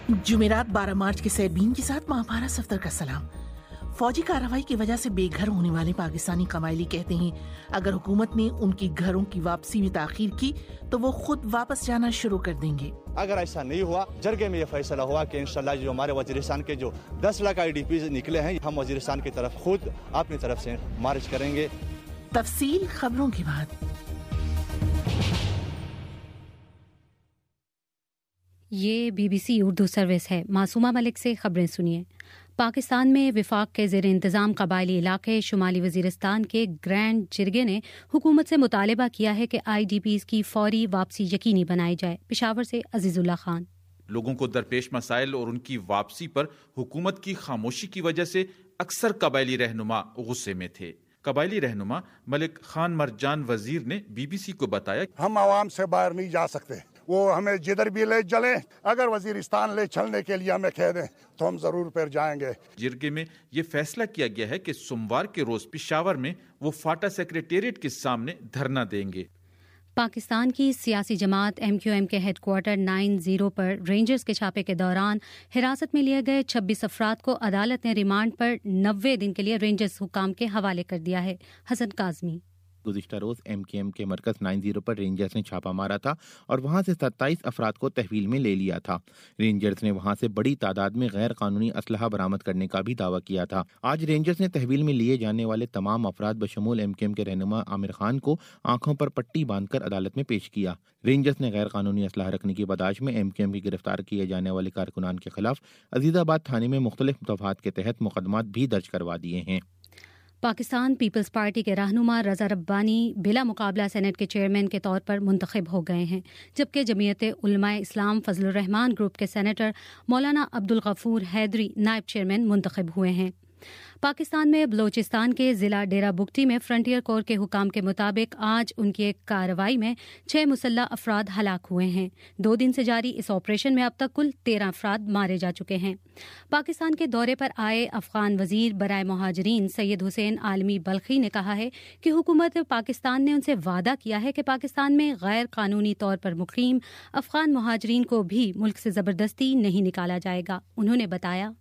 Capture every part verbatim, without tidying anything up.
जुमेरात बारह मार्च के सैरबीन के साथ महाभारत सफ्तर का सलाम। फौजी कार्रवाई की वजह से बेघर होने वाले पाकिस्तानी कबायली कहते हैं अगर हुकूमत ने उनकी घरों की वापसी में ताखीर की तो वो खुद वापस जाना शुरू कर देंगे। अगर ऐसा नहीं हुआ, जरगे में ये फैसला हुआ कि इंशाल्लाह जो हमारे वजीरिस्तान के जो दस लाख आई डी पी निकले हैं, हम वजीरिस्तान की तरफ खुद अपनी तरफ से मार्च करेंगे। तफसील खबरों के बाद। ये बीबीसी उर्दू सर्विस है। मासूमा मलिक से खबरें सुनिए। पाकिस्तान में विफाक के ज़ेर इंतज़ाम कबायली इलाके शुमाली वज़ीरिस्तान के ग्रैंड जिरगे ने हुकूमत से मुतालबा किया है कि आई डी पीज़ की फौरी वापसी यकीनी बनाई जाए। पेशावर से अजीजुल्लाह खान। लोगों को दरपेश मसाइल और उनकी वापसी पर हुकूमत की खामोशी की वजह से अक्सर कबायली रहनुमा गुस्से में थे। कबायली रहनुमा मलिक खान मरजान वजीर ने बीबीसी को बताया, हम आवाम से बाहर नहीं जा सकते, वो हमें जिधर भी ले चले, अगर वजीरिस्तान ले चलने के लिए हमें कह दें तो हम जरूर फिर जाएंगे। जिरगे में ये फैसला किया गया है कि सोमवार के रोज पेशावर में वो फाटा सेक्रेटेरिएट के सामने धरना देंगे। पाकिस्तान की सियासी जमात एम क्यू एम के हेडक्वार्टर नाइन जीरो पर रेंजर्स के छापे के दौरान हिरासत में लिए गए छब्बीस अफराद को अदालत ने रिमांड पर नब्बे दिन के लिए रेंजर्स हुकाम के हवाले कर दिया है। हसन काजमी। गुज़िश्ता रोज एम के एम के मरकज नाइन जीरो पर रेंजर्स ने छापा मारा था और वहां से सत्ताईस अफराद को तहवील में ले लिया था। रेंजर्स ने वहां से बड़ी तादाद में गैर कानूनी असलहा बरामद करने का भी दावा किया था। आज रेंजर्स ने तहवील में लिए जाने वाले तमाम अफराद बशमूल एम के एम के रहनुमा आमिर खान को आंखों पर पट्टी बांधकर अदालत में पेश किया। रेंजर्स ने गैर कानूनी असलहा रखने की बदाश में एम के एम की गिरफ्तार किए जाने वाले कारकुनान के खिलाफ अजीजाबाद थाने में मुख्तलिफ मुतलबात के तहत मुकदमात भी दर्ज करवा दिए हैं। पाकिस्तान पीपल्स पार्टी के रहनुमा रजा रब्बानी बिला मुकाबला सेनेट के चेयरमैन के तौर पर मुंतखब हो गए हैं, जबकि जमीयत उलमाए इस्लाम फजलुर रहमान ग्रुप के सेनेटर मौलाना अब्दुल गफूर हैदरी नायब चेयरमैन मुंतखब हुए हैं। पाकिस्तान में बलोचिस्तान के जिला डेरा बुगटी में फ्रंटियर कोर के हुकाम के मुताबिक आज उनकी एक कार्रवाई में छह मुसल्ला अफराद हलाक हुए हैं। दो दिन से जारी इस ऑपरेशन में अब तक कुल तेरह अफराद मारे जा चुके हैं। पाकिस्तान के दौरे पर आए अफगान वजीर बराए मुहाजिरीन सैयद हुसैन आलमी बल्खी ने कहा है कि हुकूमत पाकिस्तान ने उनसे वादा किया है कि पाकिस्तान में गैर कानूनी तौर पर मुकीम अफगान मुहाजिरीन को भी मुल्क से ज़बरदस्ती नहीं निकाला जाएगा। उन्होंने बताया,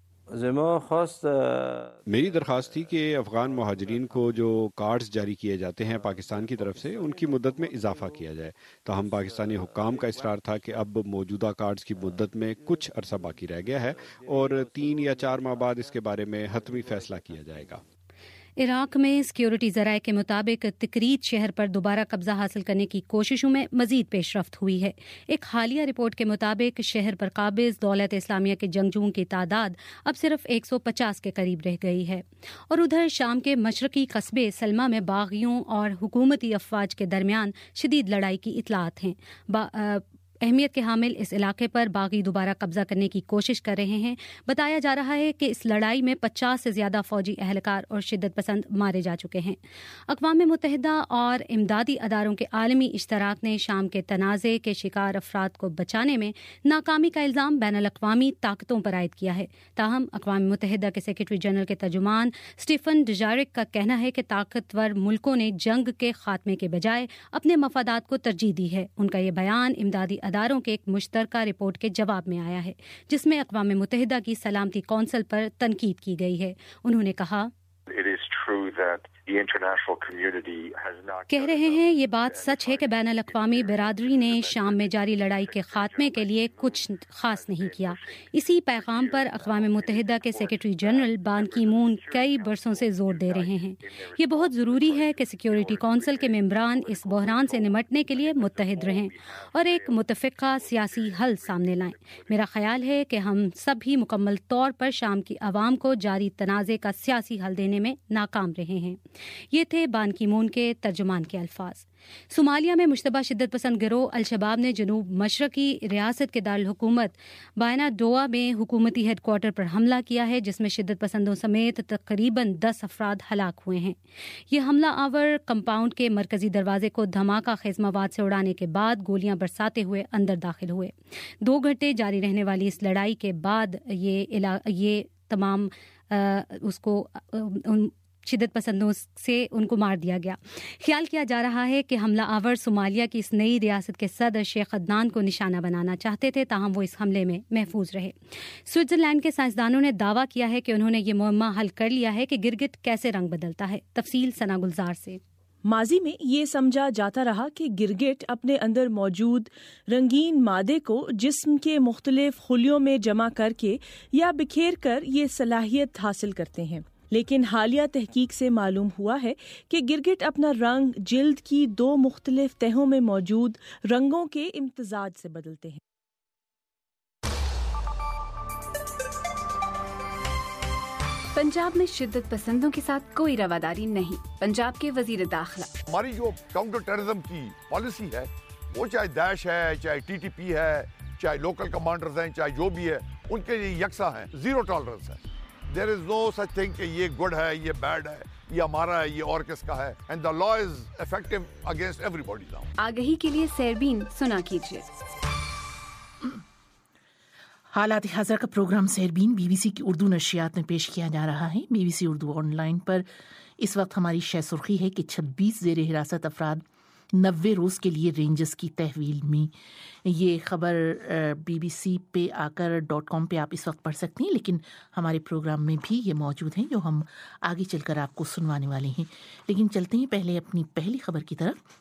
मेरी दरख्वास्त थी कि अफ़गान मुहाजिरीन को जो कार्ड्स जारी किए जाते हैं पाकिस्तान की तरफ से उनकी मुद्दत में इजाफा किया जाए। तो हम पाकिस्तानी हुक्काम का इसरार था कि अब मौजूदा कार्ड्स की मुद्दत में कुछ अरसा बाकी रह गया है और तीन या चार माह बाद इसके बारे में हतमी फैसला किया जाएगा। इराक में सिक्योरिटी ज़राए के मुताबिक तिकरीत शहर पर दोबारा कब्जा हासिल करने की कोशिशों में मजीद पेशरफ्त हुई है। एक हालिया रिपोर्ट के मुताबिक शहर पर काबिज दौलत इस्लामिया के जंगजुओं की तादाद अब सिर्फ एक सौ पचास के करीब रह गई है। और उधर शाम के मशरकी कस्बे सलमा में बागियों और हुकूमती अफवाज के दरमियान शदीद लड़ाई की इतलात हैं। अहमियत के हामिल इस इलाके पर बागी दोबारा कब्जा करने की कोशिश कर रहे हैं। बताया जा रहा है कि इस लड़ाई में पचास से ज्यादा फौजी अहलकार और शिद्दत पसंद मारे जा चुके हैं। अक़वाम मुत्तहिदा और इमदादी अदारों के आलमी इश्तराक ने शाम के तनाज़े के शिकार अफराद को बचाने में नाकामी का इल्ज़ाम बैनुल अक़वामी ताकतों पर आयद किया है। ताहम अक़वाम मुत्तहिदा के सेक्रेटरी जनरल के तर्जुमान स्टीफन डुजारिक का कहना है कि ताकतवर मुल्कों ने जंग के खात्मे के बजाय अपने मफादात को तरजीह दी है। उनका ये बयान इमदादी अदारों के एक मुश्तरका रिपोर्ट के जवाब में आया है, जिसमें अक़वाम मुत्तहिदा की सलामती कौंसिल पर तनकीद की गई है। उन्होंने कहा, कह रहे हैं ये बात सच है कि बैनुल अक़वामी बिरादरी ने शाम में जारी लड़ाई के खात्मे के लिए कुछ खास नहीं किया। इसी पैगाम पर अक़वाम मुत्तहिदा के सेक्रेटरी जनरल बान की मून कई बरसों से जोर दे रहे हैं। ये बहुत ज़रूरी है कि सिक्योरिटी कौंसिल के मेंबरान इस बहरान से निमटने के लिए मुत्तहिद रहें और एक मुतफ़िक़ा सियासी हल सामने लाएं। मेरा ख्याल है कि हम सभी मुकम्मल तौर पर शाम की आवाम को जारी तनाज़े का सियासी हल देने में नाकाम रहे हैं। ये थे बान की मून के तर्जुमान के अल्फाज। सोमालिया में मुश्तबा शिद्दत पसंद गिरोह अल-शबाब ने जनूब मशरकी रियासत के दारुल हुकूमत बायनाडोआ में हुकूमती हेडक्वार्टर पर हमला किया है, जिसमें शिद्दत पसंदों समेत तकरीबन दस अफराद हलाक हुए हैं। ये हमला आवर कंपाउंड के मरकजी दरवाजे को धमाका खेजमावाद से उड़ाने के बाद गोलियां बरसाते हुए अंदर दाखिल हुए। दो घंटे जारी रहने वाली इस लड़ाई के बाद ये ये तमाम आ, उसको आ, شدت پسندوں سے ان کو مار دیا گیا۔ خیال کیا جا رہا ہے کہ حملہ آور صومالیہ کی اس نئی ریاست کے صدر شیخ عدنان کو نشانہ بنانا چاہتے تھے، تاہم وہ اس حملے میں محفوظ رہے۔ سوئٹزرلینڈ کے سائنسدانوں نے دعویٰ کیا ہے کہ انہوں نے یہ معمہ حل کر لیا ہے کہ گرگٹ کیسے رنگ بدلتا ہے۔ تفصیل ثنا گلزار سے۔ ماضی میں یہ سمجھا جاتا رہا کہ گرگٹ اپنے اندر موجود رنگین مادے کو جسم کے مختلف خلیوں میں جمع کر کے یا بکھیر کر یہ صلاحیت حاصل کرتے ہیں، لیکن حالیہ تحقیق سے معلوم ہوا ہے کہ گرگٹ اپنا رنگ جلد کی دو مختلف تہوں میں موجود رنگوں کے امتزاج سے بدلتے ہیں۔ پنجاب میں شدت پسندوں کے ساتھ کوئی رواداری نہیں۔ پنجاب کے وزیر داخلہ ہماری جو کاؤنٹر ٹیررزم کی پالیسی ہے، وہ چاہے داعش ہے، چاہے ٹی ٹی پی ہے، چاہے لوکل کمانڈرز ہیں، چاہے جو بھی ہے، ان کے لیے یکساں ہے، زیرو ٹالرنس ہے۔ دیر از نو سچ تھنگ کہ یہ گڈ ہے، یہ بیڈ ہے، یہ ہمارا ہے، یہ اور کس کا ہے، and the law is effective against everybody now. آگہی کے لیے سیربین سنا کیجیے۔ حالات حاضر کا programme Sairbeen B B C کی اردو نشریات میں پیش کیا جا رہا ہے۔ B B C Urdu online پر اس وقت ہماری شہ سرخی ہے کہ چھبیس زیر حراست افراد نوے روز کے لیے رینجرز کی تحویل میں۔ یہ خبر بی بی سی پہ آ کر ڈاٹ کام پہ آپ اس وقت پڑھ سکتے ہیں، لیکن ہمارے پروگرام میں بھی یہ موجود ہیں جو ہم آگے چل کر آپ کو سنوانے والے ہیں۔ لیکن چلتے ہیں پہلے اپنی پہلی خبر کی طرف۔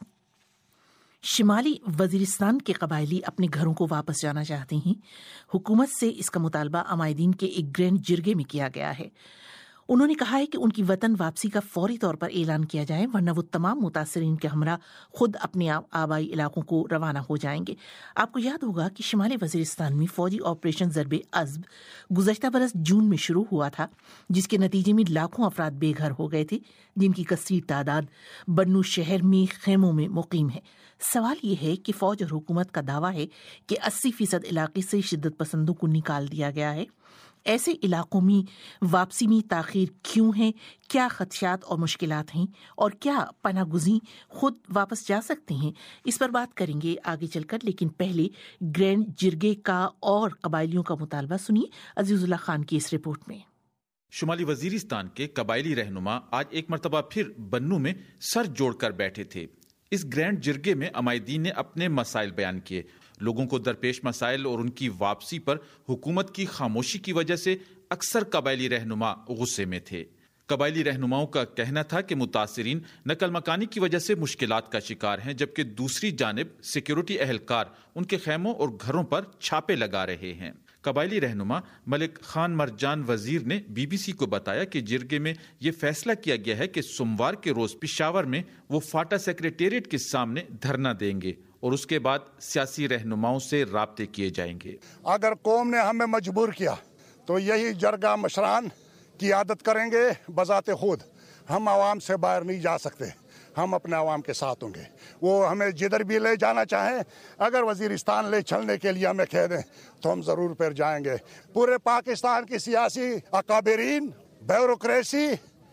شمالی وزیرستان کے قبائلی اپنے گھروں کو واپس جانا چاہتے ہیں۔ حکومت سے اس کا مطالبہ عمائدین کے ایک گرینڈ جرگے میں کیا گیا ہے۔ انہوں نے کہا ہے کہ ان کی وطن واپسی کا فوری طور پر اعلان کیا جائے، ورنہ وہ تمام متاثرین کے ہمراہ خود اپنے آبائی علاقوں کو روانہ ہو جائیں گے۔ آپ کو یاد ہوگا کہ شمالی وزیرستان میں فوجی آپریشن ضرب عزب گزشتہ برس جون میں شروع ہوا تھا، جس کے نتیجے میں لاکھوں افراد بے گھر ہو گئے تھے، جن کی کثیر تعداد بنو شہر میں خیموں میں مقیم ہے۔ سوال یہ ہے کہ فوج اور حکومت کا دعویٰ ہے کہ اسی فیصد علاقے سے شدت پسندوں کو نکال دیا گیا ہے۔ ایسے علاقوں میں واپسی میں تاخیر کیوں ہے؟ کیا خدشات اور مشکلات ہیں؟ اور کیا پناہ گزین خود واپس جا سکتے ہیں؟ اس پر بات کریں گے آگے چل کر، لیکن پہلے گرینڈ جرگے کا اور قبائلیوں کا مطالبہ سنیے عزیز اللہ خان کی اس رپورٹ میں۔ شمالی وزیرستان کے قبائلی رہنما آج ایک مرتبہ پھر بنو میں سر جوڑ کر بیٹھے تھے۔ اس گرینڈ جرگے میں عمائدین نے اپنے مسائل بیان کیے۔ لوگوں کو درپیش مسائل اور ان کی واپسی پر حکومت کی خاموشی کی وجہ سے اکثر قبائلی رہنما غصے میں تھے۔ قبائلی رہنماؤں کا کہنا تھا کہ متاثرین نقل مکانی کی وجہ سے مشکلات کا شکار ہیں، جبکہ دوسری جانب سیکیورٹی اہلکار ان کے خیموں اور گھروں پر چھاپے لگا رہے ہیں۔ قبائلی رہنما ملک خان مرجان وزیر نے بی بی سی کو بتایا کہ جرگے میں یہ فیصلہ کیا گیا ہے کہ سوموار کے روز پشاور میں وہ فاٹا سیکریٹریٹ کے سامنے دھرنا دیں گے اور اس کے بعد سیاسی رہنماؤں سے رابطے کیے جائیں گے۔ اگر قوم نے ہمیں مجبور کیا تو یہی جرگہ مشران قیادت کریں گے بذات خود۔ ہم عوام سے باہر نہیں جا سکتے، ہم اپنے عوام کے ساتھ ہوں گے۔ وہ ہمیں جدھر بھی لے جانا چاہیں، اگر وزیرستان لے چلنے کے لیے ہمیں کہہ دیں تو ہم ضرور پھر جائیں گے۔ پورے پاکستان کی سیاسی اکابرین، بیوروکریسی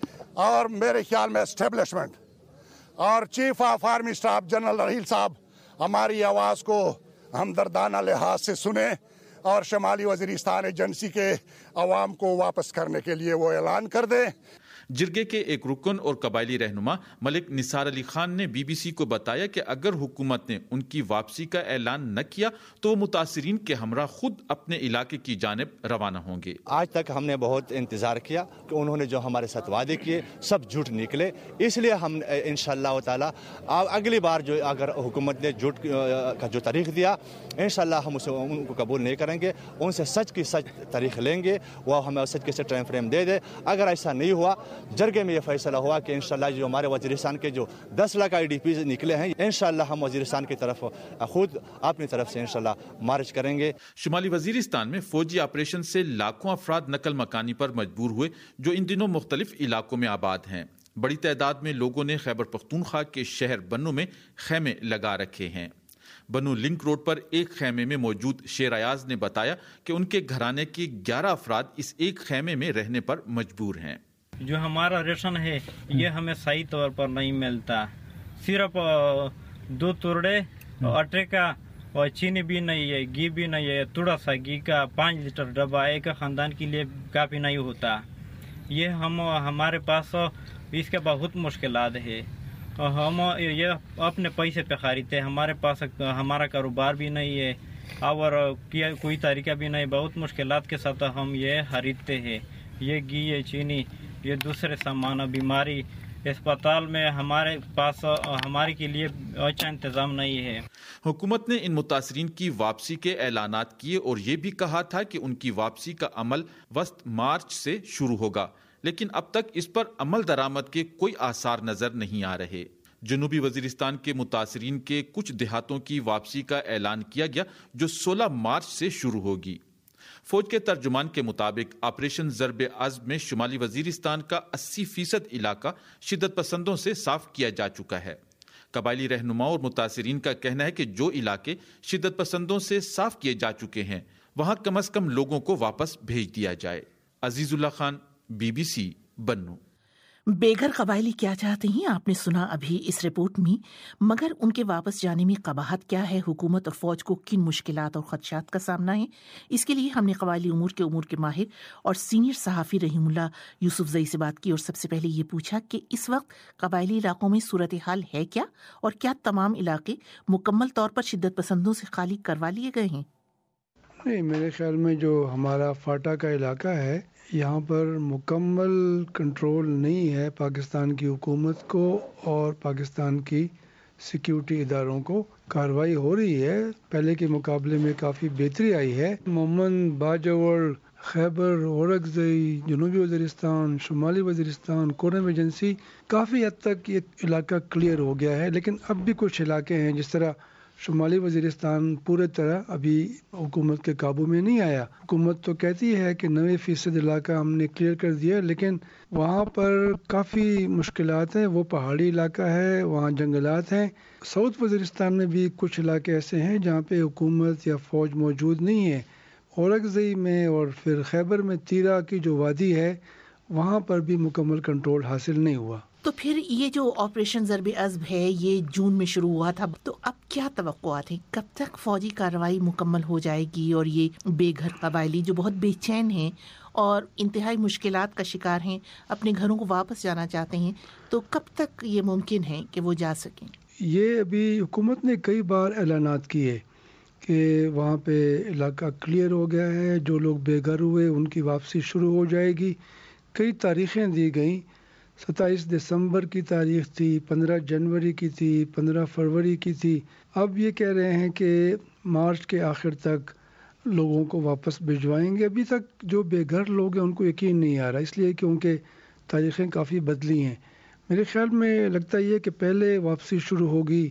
اور میرے خیال میں اسٹیبلشمنٹ اور chief of army staff general Raheel صاحب ہماری آواز کو ہمدردانہ لحاظ سے سنیں اور شمالی وزیرستان ایجنسی کے عوام کو واپس کرنے کے لیے وہ اعلان کر دیں۔ جرگے کے ایک رکن اور قبائلی رہنما ملک نثار علی خان نے بی بی سی کو بتایا کہ اگر حکومت نے ان کی واپسی کا اعلان نہ کیا تو وہ متاثرین کے ہمراہ خود اپنے علاقے کی جانب روانہ ہوں گے۔ آج تک ہم نے بہت انتظار کیا کہ انہوں نے جو ہمارے ساتھ وعدے کیے سب جھوٹ نکلے، اس لیے ہم انشاءاللہ تعالی اگلی بار جو اگر حکومت نے جھوٹ کا جو تاریخ دیا انشاءاللہ ہم اسے ان کو قبول نہیں کریں گے، ان سے سچ کی سچ تاریخ لیں گے، وہ ہمیں سچ کے سچ ٹائم فریم دے دے۔ اگر ایسا نہیں ہوا، جرگے میں یہ فیصلہ ہوا کہ انشاءاللہ جو ہمارے وزیرستان کے جو دس لاکھ آئی ڈی پیز نکلے ہیں انشاءاللہ ہم وزیرستان کی طرف خود اپنی طرف سے انشاءاللہ مارچ کریں گے۔ شمالی وزیرستان میں فوجی آپریشن سے لاکھوں افراد نقل مکانی پر مجبور ہوئے جو ان دنوں مختلف علاقوں میں آباد ہیں۔ بڑی تعداد میں لوگوں نے خیبر پختونخوا کے شہر بنو میں خیمے لگا رکھے ہیں۔ بنو لنک روڈ پر ایک خیمے میں موجود شیر ایاز نے بتایا کہ ان کے گھرانے کے گیارہ افراد اس ایک خیمے میں رہنے پر مجبور ہیں۔ جو ہمارا ریشن ہے یہ ہمیں صحیح طور پر نہیں ملتا، صرف دو توڑے آٹے کا اور چینی بھی نہیں ہے، گھی بھی نہیں ہے، تھوڑا سا گھی کا پانچ لیٹر ڈبہ ایک خاندان کے لیے کافی نہیں ہوتا۔ یہ ہم ہمارے پاس اس کے بہت مشکلات ہے. ہم یہ اپنے پیسے پہ خریدتے ہیں, ہمارے پاس ہمارا کاروبار بھی نہیں ہے اور کوئی طریقہ بھی نہیں. بہت مشکلات کے ساتھ ہم یہ خریدتے ہیں. یہ گھی, یہ چینی, یہ دوسرے سامان, بیماری اسپتال میں ہمارے پاس ہمارے کے لیے اچھا انتظام نہیں ہے. حکومت نے ان متاثرین کی واپسی کے اعلانات کیے اور یہ بھی کہا تھا کہ ان کی واپسی کا عمل وسط مارچ سے شروع ہوگا, لیکن اب تک اس پر عمل درآمد کے کوئی آثار نظر نہیں آ رہے. جنوبی وزیرستان کے متاثرین کے کچھ دیہاتوں کی واپسی کا اعلان کیا گیا جو سولہ مارچ سے شروع ہوگی. فوج کے ترجمان کے مطابق آپریشن ضرب عزم میں شمالی وزیرستان کا اسی فیصد علاقہ شدت پسندوں سے صاف کیا جا چکا ہے. قبائلی رہنماؤں اور متاثرین کا کہنا ہے کہ جو علاقے شدت پسندوں سے صاف کیے جا چکے ہیں وہاں کم از کم لوگوں کو واپس بھیج دیا جائے. Aziz Ullah Khan, B B C, Bannu. بے گھر قبائلی کیا چاہتے ہیں آپ نے سنا ابھی اس رپورٹ میں, مگر ان کے واپس جانے میں قباحت کیا ہے, حکومت اور فوج کو کن مشکلات اور خدشات کا سامنا ہے. اس کے لیے ہم نے قبائلی امور کے امور کے ماہر اور سینئر صحافی رحیم اللہ یوسف زئی سے بات کی اور سب سے پہلے یہ پوچھا کہ اس وقت قبائلی علاقوں میں صورتحال ہے کیا اور کیا تمام علاقے مکمل طور پر شدت پسندوں سے خالی کروا لیے گئے ہیں. نہیں, میرے خیال میں جو ہمارا فاٹا کا علاقہ ہے یہاں پر مکمل کنٹرول نہیں ہے پاکستان کی حکومت کو اور پاکستان کی سیکیورٹی اداروں کو. کارروائی ہو رہی ہے, پہلے کے مقابلے میں کافی بہتری آئی ہے. مومن, باجوڑ, خیبر, اورکزئی, جنوبی وزیرستان, شمالی وزیرستان, کورم ایجنسی, کافی حد تک یہ علاقہ کلیئر ہو گیا ہے. لیکن اب بھی کچھ علاقے ہیں, جس طرح شمالی وزیرستان پورے طرح ابھی حکومت کے قابو میں نہیں آیا. حکومت تو کہتی ہے کہ نوے فیصد علاقہ ہم نے کلیئر کر دیا, لیکن وہاں پر کافی مشکلات ہیں. وہ پہاڑی علاقہ ہے, وہاں جنگلات ہیں. ساؤتھ وزیرستان میں بھی کچھ علاقے ایسے ہیں جہاں پہ حکومت یا فوج موجود نہیں ہے. اورکزئی میں اور پھر خیبر میں تیرا کی جو وادی ہے وہاں پر بھی مکمل کنٹرول حاصل نہیں ہوا. تو پھر یہ جو آپریشن ضرب عزم ہے یہ جون میں شروع ہوا تھا, تو اب کیا توقعات ہیں, کب تک فوجی کارروائی مکمل ہو جائے گی؟ اور یہ بے گھر قبائلی جو بہت بے چین ہیں اور انتہائی مشکلات کا شکار ہیں, اپنے گھروں کو واپس جانا چاہتے ہیں, تو کب تک یہ ممکن ہے کہ وہ جا سکیں؟ یہ ابھی حکومت نے کئی بار اعلانات کیے کہ وہاں پہ علاقہ کلیئر ہو گیا ہے, جو لوگ بے گھر ہوئے ان کی واپسی شروع ہو جائے گی. کئی تاریخیں دی گئیں, ستائیس دسمبر کی تاریخ تھی, پندرہ جنوری کی تھی, پندرہ فروری کی تھی. اب یہ کہہ رہے ہیں کہ مارچ کے آخر تک لوگوں کو واپس بھجوائیں گے. ابھی تک جو بے گھر لوگ ہیں ان کو یقین نہیں آ رہا, اس لیے کہ ان کے تاریخیں کافی بدلی ہیں. میرے خیال میں لگتا یہ کہ پہلے واپسی شروع ہوگی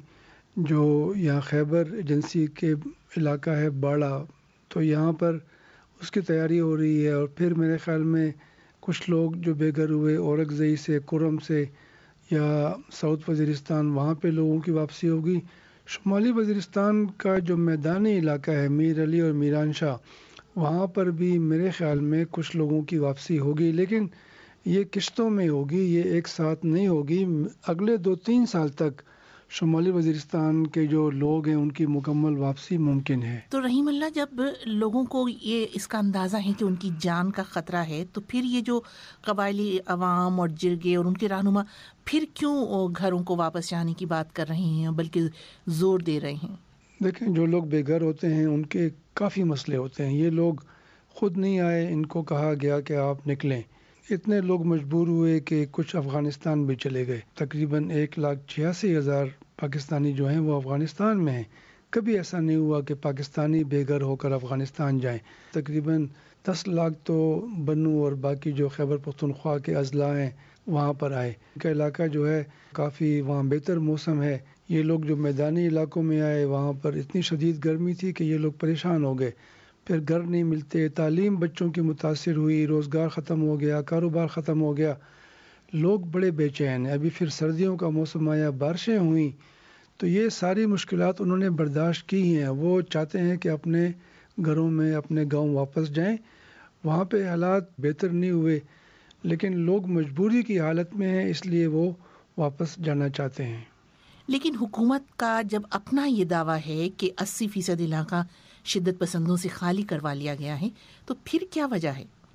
جو یہاں خیبر ایجنسی کے علاقہ ہے باڑہ, تو یہاں پر اس کی تیاری ہو رہی ہے. اور پھر میرے خیال میں کچھ لوگ جو بے گھر ہوئے اورکزئی سے, کورم سے یا ساؤتھ وزیرستان, وہاں پہ لوگوں کی واپسی ہوگی. شمالی وزیرستان کا جو میدانی علاقہ ہے میر علی اور میران شاہ, وہاں پر بھی میرے خیال میں کچھ لوگوں کی واپسی ہوگی, لیکن یہ قسطوں میں ہوگی, یہ ایک ساتھ نہیں ہوگی. اگلے دو تین سال تک شمالی وزیرستان کے جو لوگ ہیں ان کی مکمل واپسی ممکن ہے. تو رحیم اللہ, جب لوگوں کو یہ اس کا اندازہ ہے کہ ان کی جان کا خطرہ ہے, تو پھر یہ جو قبائلی عوام اور جرگے اور ان کے رہنما پھر کیوں گھروں کو واپس جانے کی بات کر رہے ہیں بلکہ زور دے رہے ہیں؟ دیکھیں, جو لوگ بے گھر ہوتے ہیں ان کے کافی مسئلے ہوتے ہیں. یہ لوگ خود نہیں آئے, ان کو کہا گیا کہ آپ نکلیں. اتنے لوگ مجبور ہوئے کہ کچھ افغانستان بھی چلے گئے. تقریباً ایک لاکھ چھیاسی ہزار پاکستانی جو ہیں وہ افغانستان میں ہیں. کبھی ایسا نہیں ہوا کہ پاکستانی بے گھر ہو کر افغانستان جائیں. تقریباً دس لاکھ تو بنو اور باقی جو خیبر پختونخوا کے اضلاع ہیں وہاں پر آئے. ان کا علاقہ جو ہے کافی وہاں بہتر موسم ہے. یہ لوگ جو میدانی علاقوں میں آئے وہاں پر اتنی شدید گرمی تھی کہ یہ لوگ پریشان ہو گئے. پھر گھر نہیں ملتے, تعلیم بچوں کی متاثر ہوئی, روزگار ختم ہو گیا, کاروبار ختم ہو گیا, لوگ بڑے بے چین ہیں. ابھی پھر سردیوں کا موسم آیا, بارشیں ہوئیں, تو یہ ساری مشکلات انہوں نے برداشت کی ہیں. وہ چاہتے ہیں کہ اپنے گھروں میں اپنے گاؤں واپس جائیں. وہاں پہ حالات بہتر نہیں ہوئے, لیکن لوگ مجبوری کی حالت میں ہیں, اس لیے وہ واپس جانا چاہتے ہیں. لیکن حکومت کا جب اپنا یہ دعویٰ ہے کہ اسی فیصد علاقہ شدت پسندوں سے خالی کروا لیا گیا ہے, تو پھر کیا وجہ ہے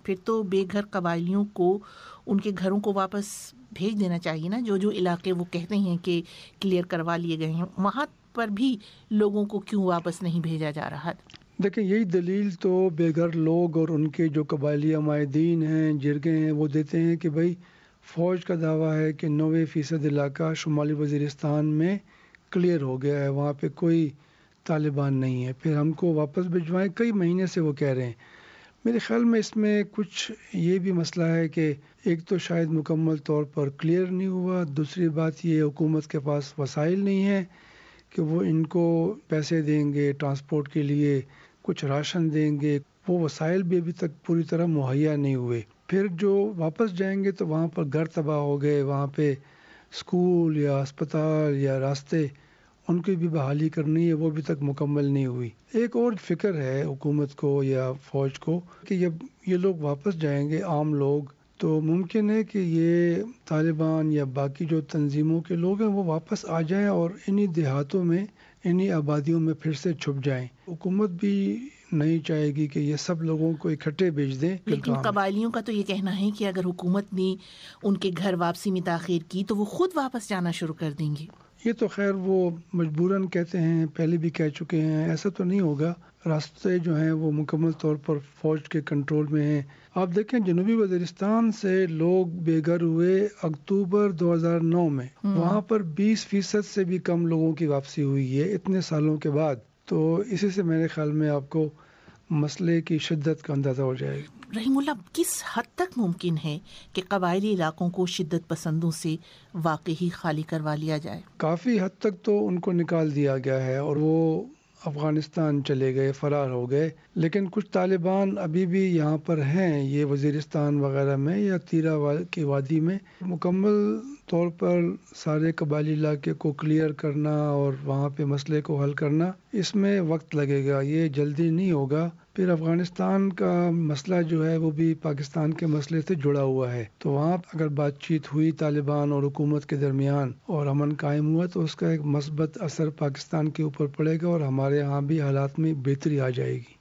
پھر تو بے گھر قبائلیوں کو ان کے گھروں کو واپس بھیج دینا چاہیے نا. جو جو علاقے وہ کہتے ہیں کہ کلیئر کروا لیے گئے ہیں, وہاں پر بھی لوگوں کو کیوں واپس نہیں بھیجا جا رہا؟ دیکھیں یہی دلیل تو بے گھر لوگ اور ان کے جو قبائلی عمائدین ہیں, جرگے ہیں, وہ دیتے ہیں کہ بھائی فوج کا دعویٰ ہے کہ نوے فیصد علاقہ شمالی وزیرستان میں کلیئر ہو گیا ہے, وہاں پہ کوئی طالبان نہیں ہے, پھر ہم کو واپس بھجوائیں. کئی مہینے سے وہ کہہ رہے ہیں. میرے خیال میں اس میں کچھ یہ بھی مسئلہ ہے کہ ایک تو شاید مکمل طور پر کلیئر نہیں ہوا, دوسری بات یہ حکومت کے پاس وسائل نہیں ہیں کہ وہ ان کو پیسے دیں گے ٹرانسپورٹ کے لیے, کچھ راشن دیں گے, وہ وسائل بھی ابھی تک پوری طرح مہیا نہیں ہوئے. پھر جو واپس جائیں گے تو وہاں پر گھر تباہ ہو گئے, وہاں پہ اسکول یا اسپتال یا راستے ان کی بھی بحالی کرنی ہے, وہ بھی تک مکمل نہیں ہوئی. ایک اور فکر ہے حکومت کو یا فوج کو کہ جب یہ لوگ واپس جائیں گے عام لوگ, تو ممکن ہے کہ یہ طالبان یا باقی جو تنظیموں کے لوگ ہیں وہ واپس آ جائیں اور انہی دیہاتوں میں انہی آبادیوں میں پھر سے چھپ جائیں. حکومت بھی نہیں چاہے گی کہ یہ سب لوگوں کو اکٹھے بھیج دیں. لیکن قبائلیوں کا تو یہ کہنا ہے کہ اگر حکومت نے ان کے گھر واپسی میں تاخیر کی تو وہ خود واپس جانا شروع کر دیں گے. یہ تو خیر وہ مجبوراً کہتے ہیں, پہلے بھی کہہ چکے ہیں, ایسا تو نہیں ہوگا. راستے جو ہیں وہ مکمل طور پر فوج کے کنٹرول میں ہیں. آپ دیکھیں جنوبی وزیرستان سے لوگ بے گھر ہوئے اکتوبر دو ہزار نو میں, وہاں پر بیس فیصد سے بھی کم لوگوں کی واپسی ہوئی ہے اتنے سالوں کے بعد. تو اسی سے میرے خیال میں آپ کو مسئلے کی شدت کا اندازہ ہو جائے گا. رحیم اللہ, کس حد تک ممکن ہے کہ قبائلی علاقوں کو شدت پسندوں سے واقعی خالی کروا لیا جائے؟ کافی حد تک تو ان کو نکال دیا گیا ہے اور وہ افغانستان چلے گئے, فرار ہو گئے. لیکن کچھ طالبان ابھی بھی یہاں پر ہیں, یہ وزیرستان وغیرہ میں یا تیرا کی وادی میں. مکمل طور پر سارے قبائلی علاقے کو کلیئر کرنا اور وہاں پہ مسئلے کو حل کرنا, اس میں وقت لگے گا, یہ جلدی نہیں ہوگا. پھر افغانستان کا مسئلہ جو ہے وہ بھی پاکستان کے مسئلے سے جڑا ہوا ہے, تو وہاں اگر بات چیت ہوئی طالبان اور حکومت کے درمیان اور امن قائم ہوا تو اس کا ایک مثبت اثر پاکستان کے اوپر پڑے گا اور ہمارے ہاں بھی حالات میں بہتری آ جائے گی.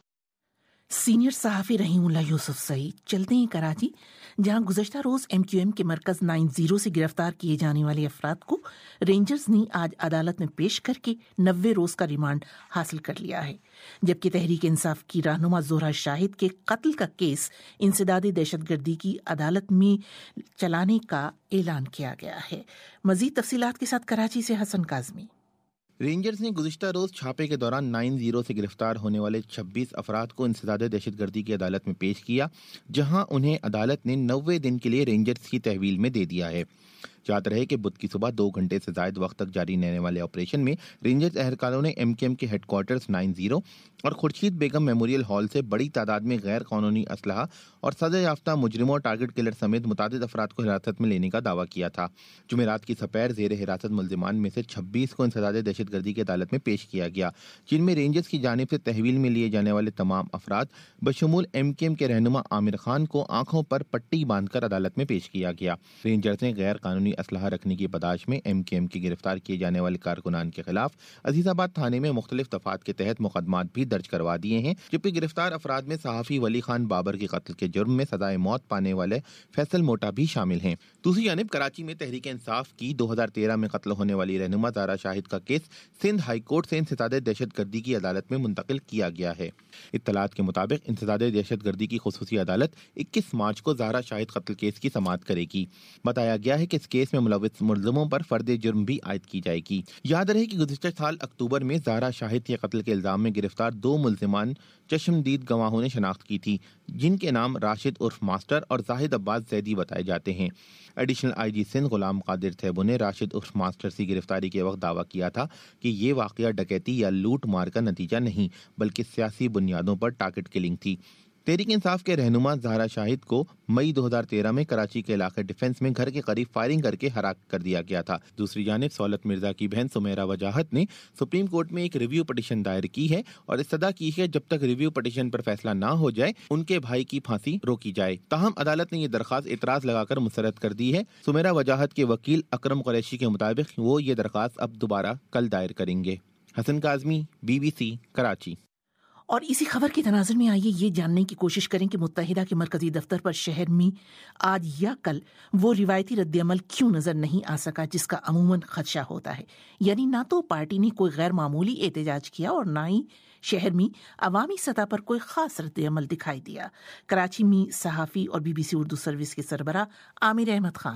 سینئر صحافی رحیم اللہ یوسف سعید. چلتے ہیں کراچی, جہاں گزشتہ روز ایم کیو ایم کے مرکز نائن زیرو سے گرفتار کیے جانے والے افراد کو رینجرز نے آج عدالت میں پیش کر کے نوے روز کا ریمانڈ حاصل کر لیا ہے, جبکہ تحریک انصاف کی رہنما زہرہ شاہد کے قتل کا کیس انسداد دہشت گردی کی عدالت میں چلانے کا اعلان کیا گیا ہے. مزید تفصیلات کے ساتھ کراچی سے حسن کاظمی. رینجرز نے گزشتہ روز چھاپے کے دوران نائن زیرو سے گرفتار ہونے والے چھبیس افراد کو انسداد دہشت گردی کی عدالت میں پیش کیا, جہاں انہیں عدالت نے نوے دن کے لیے رینجرز کی تحویل میں دے دیا ہے. یاد رہے کہ بدھ کی صبح دو گھنٹے سے زائد وقت تک جاری رہنے والے آپریشن میں رینجرز اہلکاروں نے ایم کے ایم کے ہیڈ کوارٹرز نائن زیرو اور خورشید بیگم میموریل ہال سے بڑی تعداد میں غیر قانونی اسلحہ اور سزا یافتہ مجرموں اور ٹارگٹ کلر سمیت متعدد افراد کو حراست میں لینے کا دعویٰ کیا تھا. جمعرات کی سپیر زیر حراست ملزمان میں سے چھبیس کو انسداد دہشت گردی کی عدالت میں پیش کیا گیا, جن میں رینجرز کی جانب سے تحویل میں لیے جانے والے تمام افراد بشمول ایم کے ایم کے رہنما عامر خان کو آنکھوں پر پٹی باندھ کر عدالت میں پیش کیا گیا. رینجرز نے غیر قانونی اسلحہ رکھنے کی بداش میں ایم کے ایم کے گرفتار کیے جانے والے کارکنان کے خلاف عزیز آباد تھانے میں مختلف دفعات کے تحت مقدمات بھی درج کروا دیے ہیں, جبکہ گرفتار افراد میں صحافی ولی خان بابر کے قتل کے جرم میں سزائے موت پانے والے فیصل موٹا بھی شامل ہیں. دوسری جانب کراچی میں تحریک انصاف کی دو ہزار تیرہ میں قتل ہونے والی رہنما زہرہ شاہد کا کیس سندھ ہائی کورٹ سے انسداد دہشت گردی کی عدالت میں منتقل کیا گیا ہے. اطلاعات کے مطابق انسداد دہشت گردی کی خصوصی عدالت اکیس مارچ کو زہرہ شاہد قتل کیس کی سماعت کرے گی. بتایا گیا ہے کہ اس کیس میں ملوث ملزموں پر فرد جرم بھی عائد کی جائے گی. یاد رہے کہ گزشتہ سال اکتوبر میں زہرہ شاہد کے قتل کے الزام میں گرفتار دو ملزمان چشمدید گواہوں نے شناخت کی تھی, جن کے نام راشد عرف ماسٹر اور زاہد عباس زیدی بتائے جاتے ہیں. ایڈیشنل آئی جی سندھ غلام قادر تھیبو نے راشد عرف ماسٹر سے گرفتاری کے وقت دعویٰ کیا تھا کہ یہ واقعہ ڈکیتی یا لوٹ مار کا نتیجہ نہیں بلکہ سیاسی بنیادوں پر ٹارگٹ کلنگ تھی. تحریک انصاف کے رہنما زہرہ شاہد کو مئی دو ہزار تیرہ میں کراچی کے علاقے ڈیفنس میں گھر کے قریب فائرنگ کر کے ہلاک کر دیا گیا تھا. دوسری جانب سہولت مرزا کی بہن سمیرہ وجاہت نے سپریم کورٹ میں ایک ریویو پٹیشن دائر کی ہے اور استدعا کی ہے جب تک ریویو پٹیشن پر فیصلہ نہ ہو جائے ان کے بھائی کی پھانسی روکی جائے. تاہم عدالت نے یہ درخواست اعتراض لگا کر مسترد کر دی ہے. سمیرہ وجاہت کے وکیل اکرم قریشی کے مطابق وہ یہ درخواست اب دوبارہ کل دائر کریں گے. Hasan Kazmi, B B C, Karachi. اور اسی خبر کے تناظر میں آئیے یہ جاننے کی کوشش کریں کہ متحدہ کے مرکزی دفتر پر شہر میں آج یا کل وہ روایتی رد عمل کیوں نظر نہیں آ سکا جس کا عموماً خدشہ ہوتا ہے. یعنی نہ تو پارٹی نے کوئی غیر معمولی احتجاج کیا اور نہ ہی شہر میں عوامی سطح پر کوئی خاص رد عمل دکھائی دیا. کراچی میں صحافی اور B B C Urdu service کے سربراہ عامر احمد خان.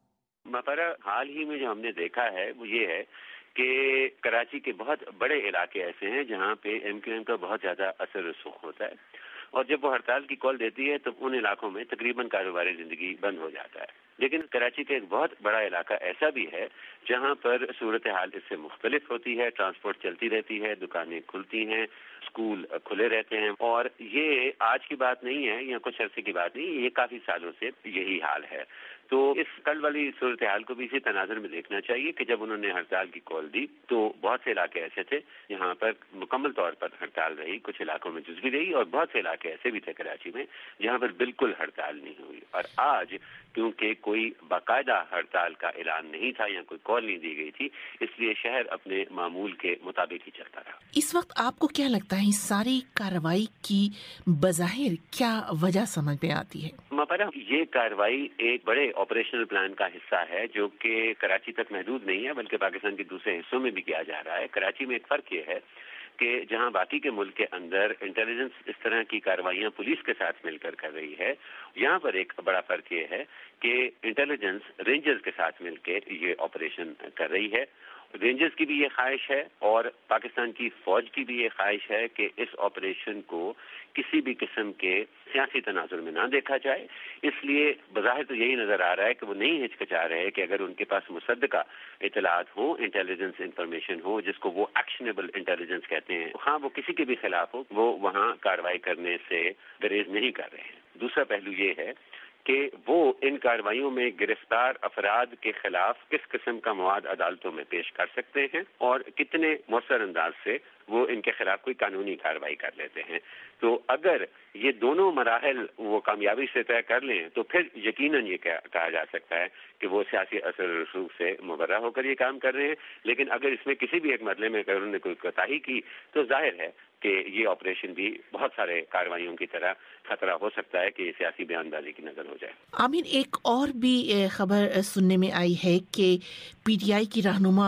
مپارا حال ہی میں جو ہم نے دیکھا ہے وہ یہ ہے کہ کراچی کے بہت بڑے علاقے ایسے ہیں جہاں پہ ایم کیو ایم کا بہت زیادہ اثر رسوخ ہوتا ہے، اور جب وہ ہڑتال کی کال دیتی ہے تو ان علاقوں میں تقریباً کاروباری زندگی بند ہو جاتا ہے. لیکن کراچی کا ایک بہت بڑا علاقہ ایسا بھی ہے جہاں پر صورتحال اس سے مختلف ہوتی ہے، ٹرانسپورٹ چلتی رہتی ہے، دکانیں کھلتی ہیں، اسکول کھلے رہتے ہیں، اور یہ آج کی بات نہیں ہے یا کچھ عرصے کی بات نہیں، یہ کافی سالوں سے یہی حال ہے. تو اس کل والی صورتحال کو بھی اسی تناظر میں دیکھنا چاہیے کہ جب انہوں نے ہڑتال کی کال دی تو بہت سے علاقے ایسے تھے جہاں پر مکمل طور پر ہڑتال رہی، کچھ علاقوں میں جزوی رہی، اور بہت سے علاقے ایسے بھی تھے کراچی میں جہاں پر بالکل ہڑتال نہیں ہوئی. اور آج کیونکہ کوئی باقاعدہ ہڑتال کا اعلان نہیں تھا یا کوئی کال نہیں دی گئی تھی، اس لیے شہر اپنے معمول کے مطابق ہی چلتا رہا. اس وقت آپ کو کیا لگتا ہے اس ساری کارروائی کی بظاہر کیا وجہ سمجھ میں آتی ہے؟ مپارا یہ کارروائی ایک بڑے آپریشنل پلان کا حصہ ہے جو کہ کراچی تک محدود نہیں ہے بلکہ پاکستان کے دوسرے حصوں میں بھی کیا جا رہا ہے. کراچی میں ایک فرق یہ ہے کہ جہاں باقی کے ملک کے اندر انٹیلیجنس اس طرح کی کارروائیاں پولیس کے ساتھ مل کر کر رہی ہے، یہاں پر ایک بڑا فرق یہ ہے کہ انٹیلیجنس رینجرز کے ساتھ مل کے یہ آپریشن کر رہی ہے. رینجرز کی بھی یہ خواہش ہے اور پاکستان کی فوج کی بھی یہ خواہش ہے کہ اس آپریشن کو کسی بھی قسم کے سیاسی تناظر میں نہ دیکھا جائے. اس لیے بظاہر تو یہی نظر آ رہا ہے کہ وہ نہیں ہچکچا رہے کہ اگر ان کے پاس مصدقہ اطلاعات ہوں، انٹیلیجنس انفارمیشن ہو جس کو وہ ایکشنیبل انٹیلیجنس کہتے ہیں، ہاں وہ کسی کے بھی خلاف ہو، وہ وہاں کارروائی کرنے سے گریز نہیں کر رہے ہیں. دوسرا پہلو یہ ہے کہ وہ ان کارروائیوں میں گرفتار افراد کے خلاف کس قسم کا مواد عدالتوں میں پیش کر سکتے ہیں اور کتنے مؤثر انداز سے وہ ان کے خلاف کوئی قانونی کارروائی کر لیتے ہیں. تو اگر یہ دونوں مراحل وہ کامیابی سے طے کر لیں تو پھر یقیناً یہ کہا جا سکتا ہے کہ وہ سیاسی اثر و رسوخ سے مبرہ ہو کر یہ کام کر رہے ہیں. لیکن اگر اس میں کسی بھی ایک مرحلے میں اگر انہوں نے کوئی کوتاہی کی تو ظاہر ہے کہ یہ آپریشن بھی بہت سارے کارروائیوں کی طرح خطرہ ہو سکتا ہے کہ یہ سیاسی بیان بازی کی نظر ہو جائے. عامر، ایک اور بھی خبر سننے میں آئی ہے کہ پی ٹی آئی کی رہنما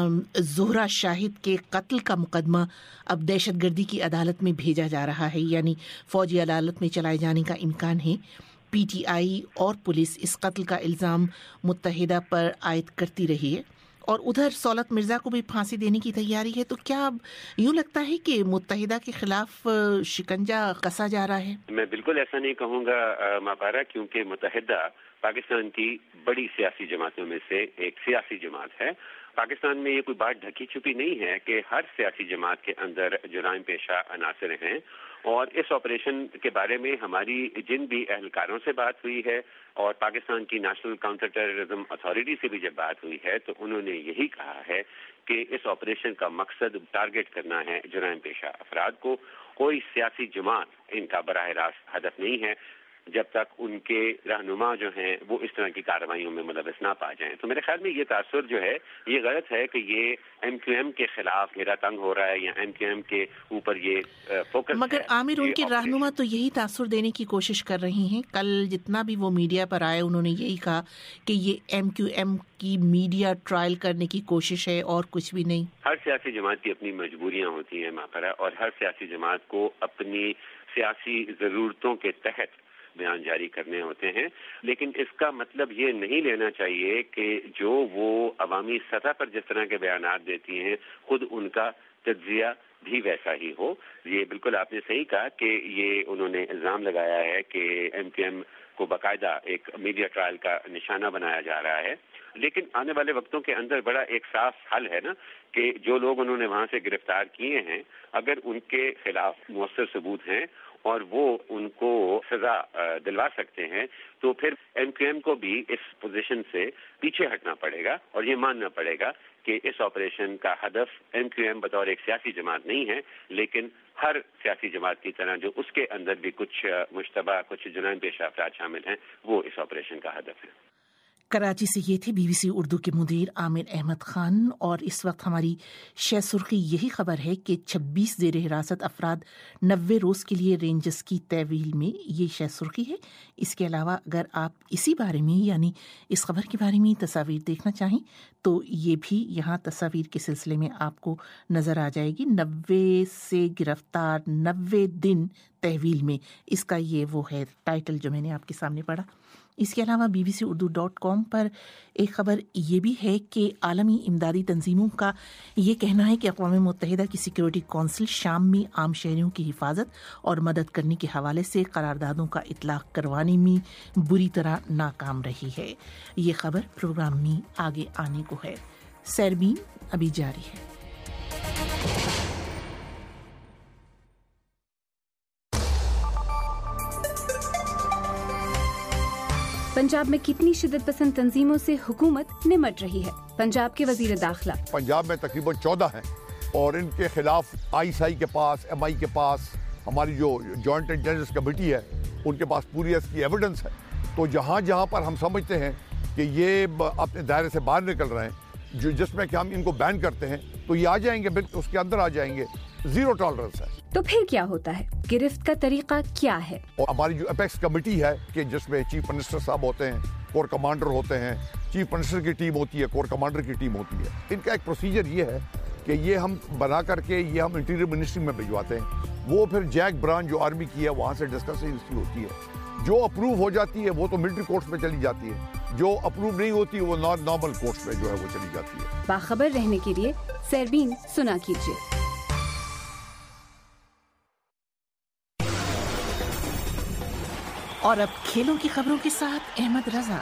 زہرہ شاہد کے قتل کا مقدمہ اب دہشت گردی کی عدالت میں بھیجا جا رہا ہے، یعنی فوجی عدالت میں چلائے جانے کا امکان ہے. پی ٹی آئی اور پولیس اس قتل کا الزام متحدہ پر عائد کرتی رہی ہے اور ادھر سولت مرزا کو بھی پھانسی دینے کی تیاری ہے. تو کیا یوں لگتا ہے کہ متحدہ کے خلاف شکنجہ کسا جا رہا ہے؟ میں بالکل ایسا نہیں کہوں گا ماپارا، کیونکہ متحدہ پاکستان کی بڑی سیاسی جماعتوں میں سے ایک سیاسی جماعت ہے. پاکستان میں یہ کوئی بات ڈھکی چھپی نہیں ہے کہ ہر سیاسی جماعت کے اندر جرائم پیشہ عناصر ہیں، اور اس آپریشن کے بارے میں ہماری جن بھی اہلکاروں سے بات ہوئی ہے اور پاکستان کی نیشنل کاؤنٹر ٹیررزم اتھارٹی سے بھی جب بات ہوئی ہے تو انہوں نے یہی کہا ہے کہ اس آپریشن کا مقصد ٹارگٹ کرنا ہے جرائم پیشہ افراد کو. کوئی سیاسی جماعت ان کا براہ راست ہدف نہیں ہے جب تک ان کے رہنما جو ہیں وہ اس طرح کی کارروائیوں میں ملوث نہ پا جائیں. تو میرے خیال میں یہ تاثر جو ہے یہ غلط ہے کہ یہ ایم کیو ایم کے خلاف میرا تنگ ہو رہا ہے یا ایم کیو ایم کے اوپر یہ فوکس. مگر عامر، ان کے رہنما تو یہی تاثر دینے کی کوشش کر رہی ہیں. کل جتنا بھی وہ میڈیا پر آئے انہوں نے یہی کہا کہ یہ ایم کیو ایم کی میڈیا ٹرائل کرنے کی کوشش ہے اور کچھ بھی نہیں. ہر سیاسی جماعت کی اپنی مجبوریاں ہوتی ہیں ماپرا، اور ہر سیاسی جماعت کو اپنی سیاسی ضرورتوں کے تحت بیان جاری کرنے ہوتے ہیں. لیکن اس کا مطلب یہ نہیں لینا چاہیے کہ جو وہ عوامی سطح پر جس طرح کے بیانات دیتی ہیں خود ان کا تجزیہ بھی ویسا ہی ہو. یہ بالکل آپ نے صحیح کہا کہ یہ انہوں نے الزام لگایا ہے کہ ایم کیو ایم کو باقاعدہ ایک میڈیا ٹرائل کا نشانہ بنایا جا رہا ہے. لیکن آنے والے وقتوں کے اندر بڑا ایک صاف حل ہے نا کہ جو لوگ انہوں نے وہاں سے گرفتار کیے ہیں اگر ان کے خلاف مؤثر ثبوت ہیں اور وہ ان کو سزا دلوا سکتے ہیں تو پھر ایم کیو ایم کو بھی اس پوزیشن سے پیچھے ہٹنا پڑے گا اور یہ ماننا پڑے گا کہ اس آپریشن کا ہدف ایم کیو ایم بطور ایک سیاسی جماعت نہیں ہے، لیکن ہر سیاسی جماعت کی طرح جو اس کے اندر بھی کچھ مشتبہ کچھ جرائم پیشہ افراد شامل ہیں وہ اس آپریشن کا ہدف ہے. कराची से ये थे बीबीसी उर्दू के मुदीर आमिर अहमद खान। और इस वक्त हमारी शह सुर्खी यही खबर है कि छब्बीस जेर हिरासत अफराद नब्बे रोज़ के लिए रेंजर्स की तहवील में, ये शह सुर्खी है। इसके अलावा अगर आप इसी बारे में यानी इस खबर के बारे में तस्वीर देखना चाहें तो ये भी यहाँ तस्वीर के सिलसिले में आपको नज़र आ जाएगी। नब्बे से गिरफ्तार नब्बे दिन तहवील में, इसका ये वो है टाइटल जो मैंने आपके सामने पढ़ा। इसके अलावा B B C Urdu dot com पर एक ख़बर ये भी है कि आलमी इमदादी तंजीमों का ये कहना है कि अक़वाम मुत्तहिदा की सिक्योरिटी कौंसिल शाम में आम शहरियों की हिफाजत और मदद करने के हवाले से करारदादों का इतलाक़ करवाने में बुरी तरह नाकाम रही है। ये खबर प्रोग्राम में आगे आने को है। सैरबीन अभी जारी है। पंजाब में कितनी शिद्दत पसंद तंजीमों से हुकूमत निमट रही है? पंजाब के वजीर दाखिला पंजाब में तकरीबन चौदह हैं और इनके खिलाफ आई एस आई के पास, एम आई के पास, हमारी जो जॉइंट इंटेलिजेंस कमेटी है उनके पास पूरी इसकी एविडेंस है। तो जहाँ जहाँ पर हम समझते हैं कि ये अपने दायरे से बाहर निकल रहे हैं, जो जिसमें कि हम इनको बैन करते हैं, तो ये आ जाएंगे, बिल्कुल उसके अंदर आ जाएंगे। जीरो टॉलरेंस है। तो फिर क्या होता है? गिरफ्त का तरीका क्या है? और हमारी जो अपेक्स कमेटी है कि जिसमें चीफ मिनिस्टर साहब होते हैं, कोर कमांडर होते हैं, चीफ मिनिस्टर की टीम होती है, कोर कमांडर की टीम होती है। इनका एक प्रोसीजर ये है कि ये हम बना करके ये हम इंटीरियर मिनिस्ट्री में भिजवाते हैं। वो फिर जैक ब्रांच जो आर्मी की है वहाँ से डिस्कशन होती है। जो अप्रूव हो जाती है वो तो मिलिट्री कोर्ट्स में चली जाती है, जो अप्रूव नहीं होती वो नॉर्मल कोर्ट्स में जो है वो चली जाती है। बाखबर रहने के लिए सैरबीन सुना कीजिए। और अब खेलों की खबरों के साथ Ahmad Raza.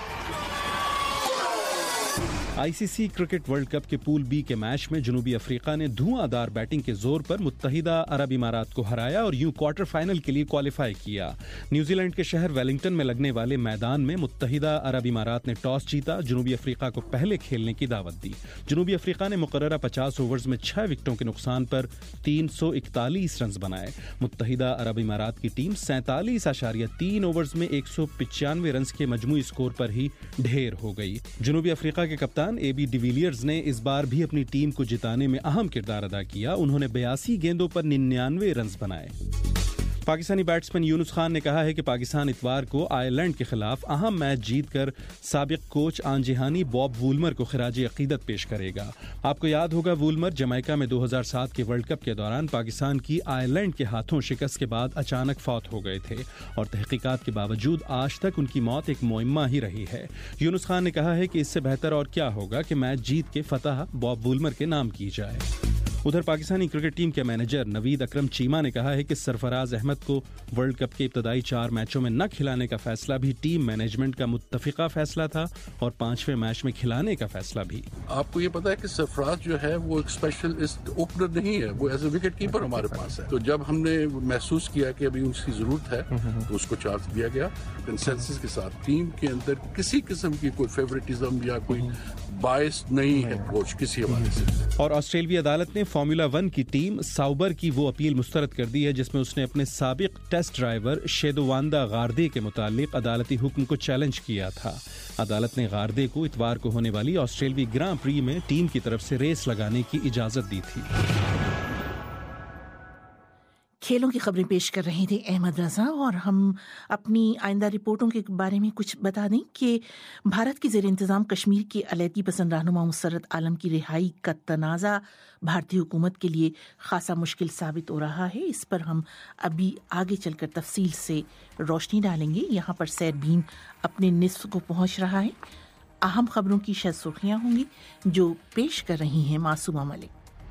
I C C cricket world cup के पूल बी के मैच में जनूबी अफ्रीका ने धुआंधार बैटिंग के जोर पर मुत्तहिदा अरब इमारात को हराया और यूं क्वार्टर फाइनल के लिए क्वालिफाई किया। न्यूजीलैंड के शहर वेलिंगटन में लगने वाले मैदान में मुत्तहिदा अरब इमारात ने टॉस जीता, जनूबी अफ्रीका को पहले खेलने की दावत दी। जनूबी अफ्रीका ने मुकर्ररा पचास ओवर्स में छह विकेटों के नुकसान पर तीन सौ इकतालीस रन बनाए। मुत्तहिदा अरब इमारात की टीम सैंतालीस आशारिया तीन ओवर्स में एक सौ पिचानवे रन के मजमूई स्कोर पर ही ढेर हो गई। जनूबी अफ्रीका के कप्तान ए बी डिविलियर्स ने इस बार भी अपनी टीम को जिताने में अहम किरदार अदा किया। उन्होंने बयासी गेंदों पर निन्यानवे रन बनाए। पाकिस्तानी बैट्समैन यूनुस खान ने कहा है कि पाकिस्तान इतवार को आयरलैंड के खिलाफ अहम मैच जीतकर साबिक कोच आंजेहानी बॉब वूलमर को खिराज अकीदत पेश करेगा। आपको याद होगा वूलमर जमैका में दो हज़ार सात के वर्ल्ड कप के दौरान पाकिस्तान की आयरलैंड के हाथों शिकस्त के बाद अचानक फौत हो गए थे और तहकीकात के बावजूद आज तक उनकी मौत एक मुइम्मा ही रही है। यूनुस खान ने कहा है कि इससे बेहतर और क्या होगा कि मैच जीत के फतह बॉब वूलमर के नाम की जाए। उधर पाकिस्तानी क्रिकेट टीम के मैनेजर नवीद अकरम चीमा ने कहा है कि सरफराज अहमद को वर्ल्ड कप के इब्तदाई चार मैचों में न खिलाने का फैसला भी टीम मैनेजमेंट का मुत्तफिका फैसला था और पांचवें मैच में खिलाने का फैसला भी। आपको ये पता है कि सरफराज जो है वो एक स्पेशलिस्ट ओपनर नहीं है, वो एज ए विकेट कीपर हमारे पास है। तो जब हमने महसूस किया कि अभी उसकी जरूरत है तो उसको चांस दिया गया कंसेंसस के साथ। टीम के अंदर किसी किस्म की कोई फेवरेटिज्म या कोई बायस नहीं है कोच किसी हवाले से। और ऑस्ट्रेलियाई अदालत ने फार्मूला वन की टीम साउबर की वो अपील मुस्तरद कर दी है जिसमें उसने अपने साबिक टेस्ट ड्राइवर शेदोवांदा गार्दे के मुतालिक अदालती हुक्म को चैलेंज किया था। अदालत ने गार्दे को इतवार को होने वाली ऑस्ट्रेलियाई ग्रां प्री में टीम की तरफ से रेस लगाने की इजाजत दी थी। खेलों की खबरें पेश कर रहे थे अहमद रजा। और हम अपनी आइंदा रिपोर्टों के बारे में कुछ बता दें कि भारत की ज़ेर इंतज़ाम कश्मीर के अलहदगी पसंद रहनुमा मुसर्रत आलम की रिहाई का तनाज़ा भारतीय हुकूमत के लिए खासा मुश्किल साबित हो रहा है। इस पर हम अभी आगे चलकर तफसील से रोशनी डालेंगे। यहाँ पर सैरबीन अपने निस्फ को पहुँच रहा है। अहम खबरों की शायद सुर्खियाँ होंगी जो पेश कर रही हैं मासूमा मलिक।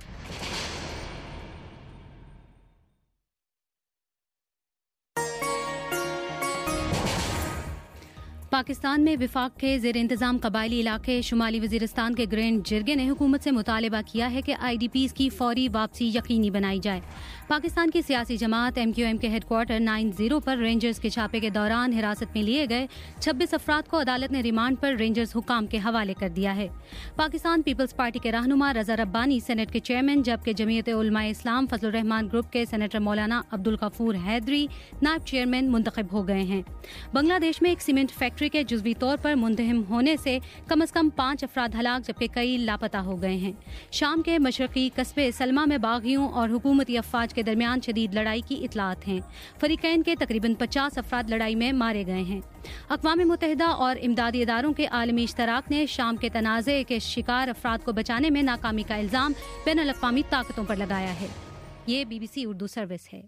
पाकिस्तान में विफाक के ज़ेर इंतज़ाम कबायली इलाके शुमाली वज़ीरिस्तान के ग्रैंड जिरगे ने हुकूमत से मुतालबा किया है कि आई डी पीज़ की फौरी वापसी यकीनी बनाई जाए। पाकिस्तान की सियासी जमात एम क्यू एम के हेडक्वार्टर नाइन जीरो पर रेंजर्स के छापे के दौरान हिरासत में लिए गए छब्बीस अफराद को अदालत ने रिमांड पर रेंजर्स हुकाम के हवाले कर दिया है। पाकिस्तान पीपल्स पार्टी के रहनुमा रजा रब्बानी सेनेट के चेयरमैन जबकि जमीयत उलमाए इस्लाम फजलुर रहमान ग्रुप के सेनेटर मौलाना अब्दुल गफूर हैदरी नायब चेयरमैन मुंतखब हो गए हैं। बांग्लादेश में एक सीमेंट फैक्ट्री فیکٹری کے جزوی طور پر منہدم ہونے سے کم از کم پانچ افراد ہلاک جبکہ کئی لاپتہ ہو گئے ہیں۔ شام کے مشرقی قصبے سلما میں باغیوں اور حکومتی افواج کے درمیان شدید لڑائی کی اطلاعات ہیں۔ فریقین کے تقریباً پچاس افراد لڑائی میں مارے گئے ہیں۔ اقوام متحدہ اور امدادی اداروں کے عالمی اشتراک نے شام کے تنازع کے شکار افراد کو بچانے میں ناکامی کا الزام بین الاقوامی طاقتوں پر لگایا ہے۔ یہ B B C Urdu service ہے۔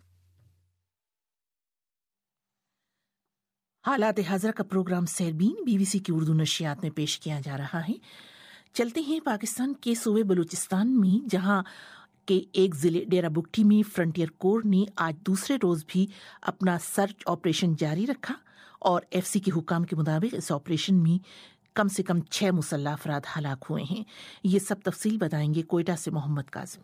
حالات حاضرہ کا programme Sairbeen B B C کی اردو نشریات میں پیش کیا جا رہا ہے۔ چلتے ہیں پاکستان کے صوبے بلوچستان میں، جہاں کے ایک ضلع ڈیرہ بگٹی میں فرنٹیئر کور نے آج دوسرے روز بھی اپنا سرچ آپریشن جاری رکھا اور ایف سی کے حکام کے مطابق اس آپریشن میں کم سے کم چھ مسلح افراد ہلاک ہوئے ہیں۔ یہ سب تفصیل بتائیں گے کوئٹہ سے محمد کاظم۔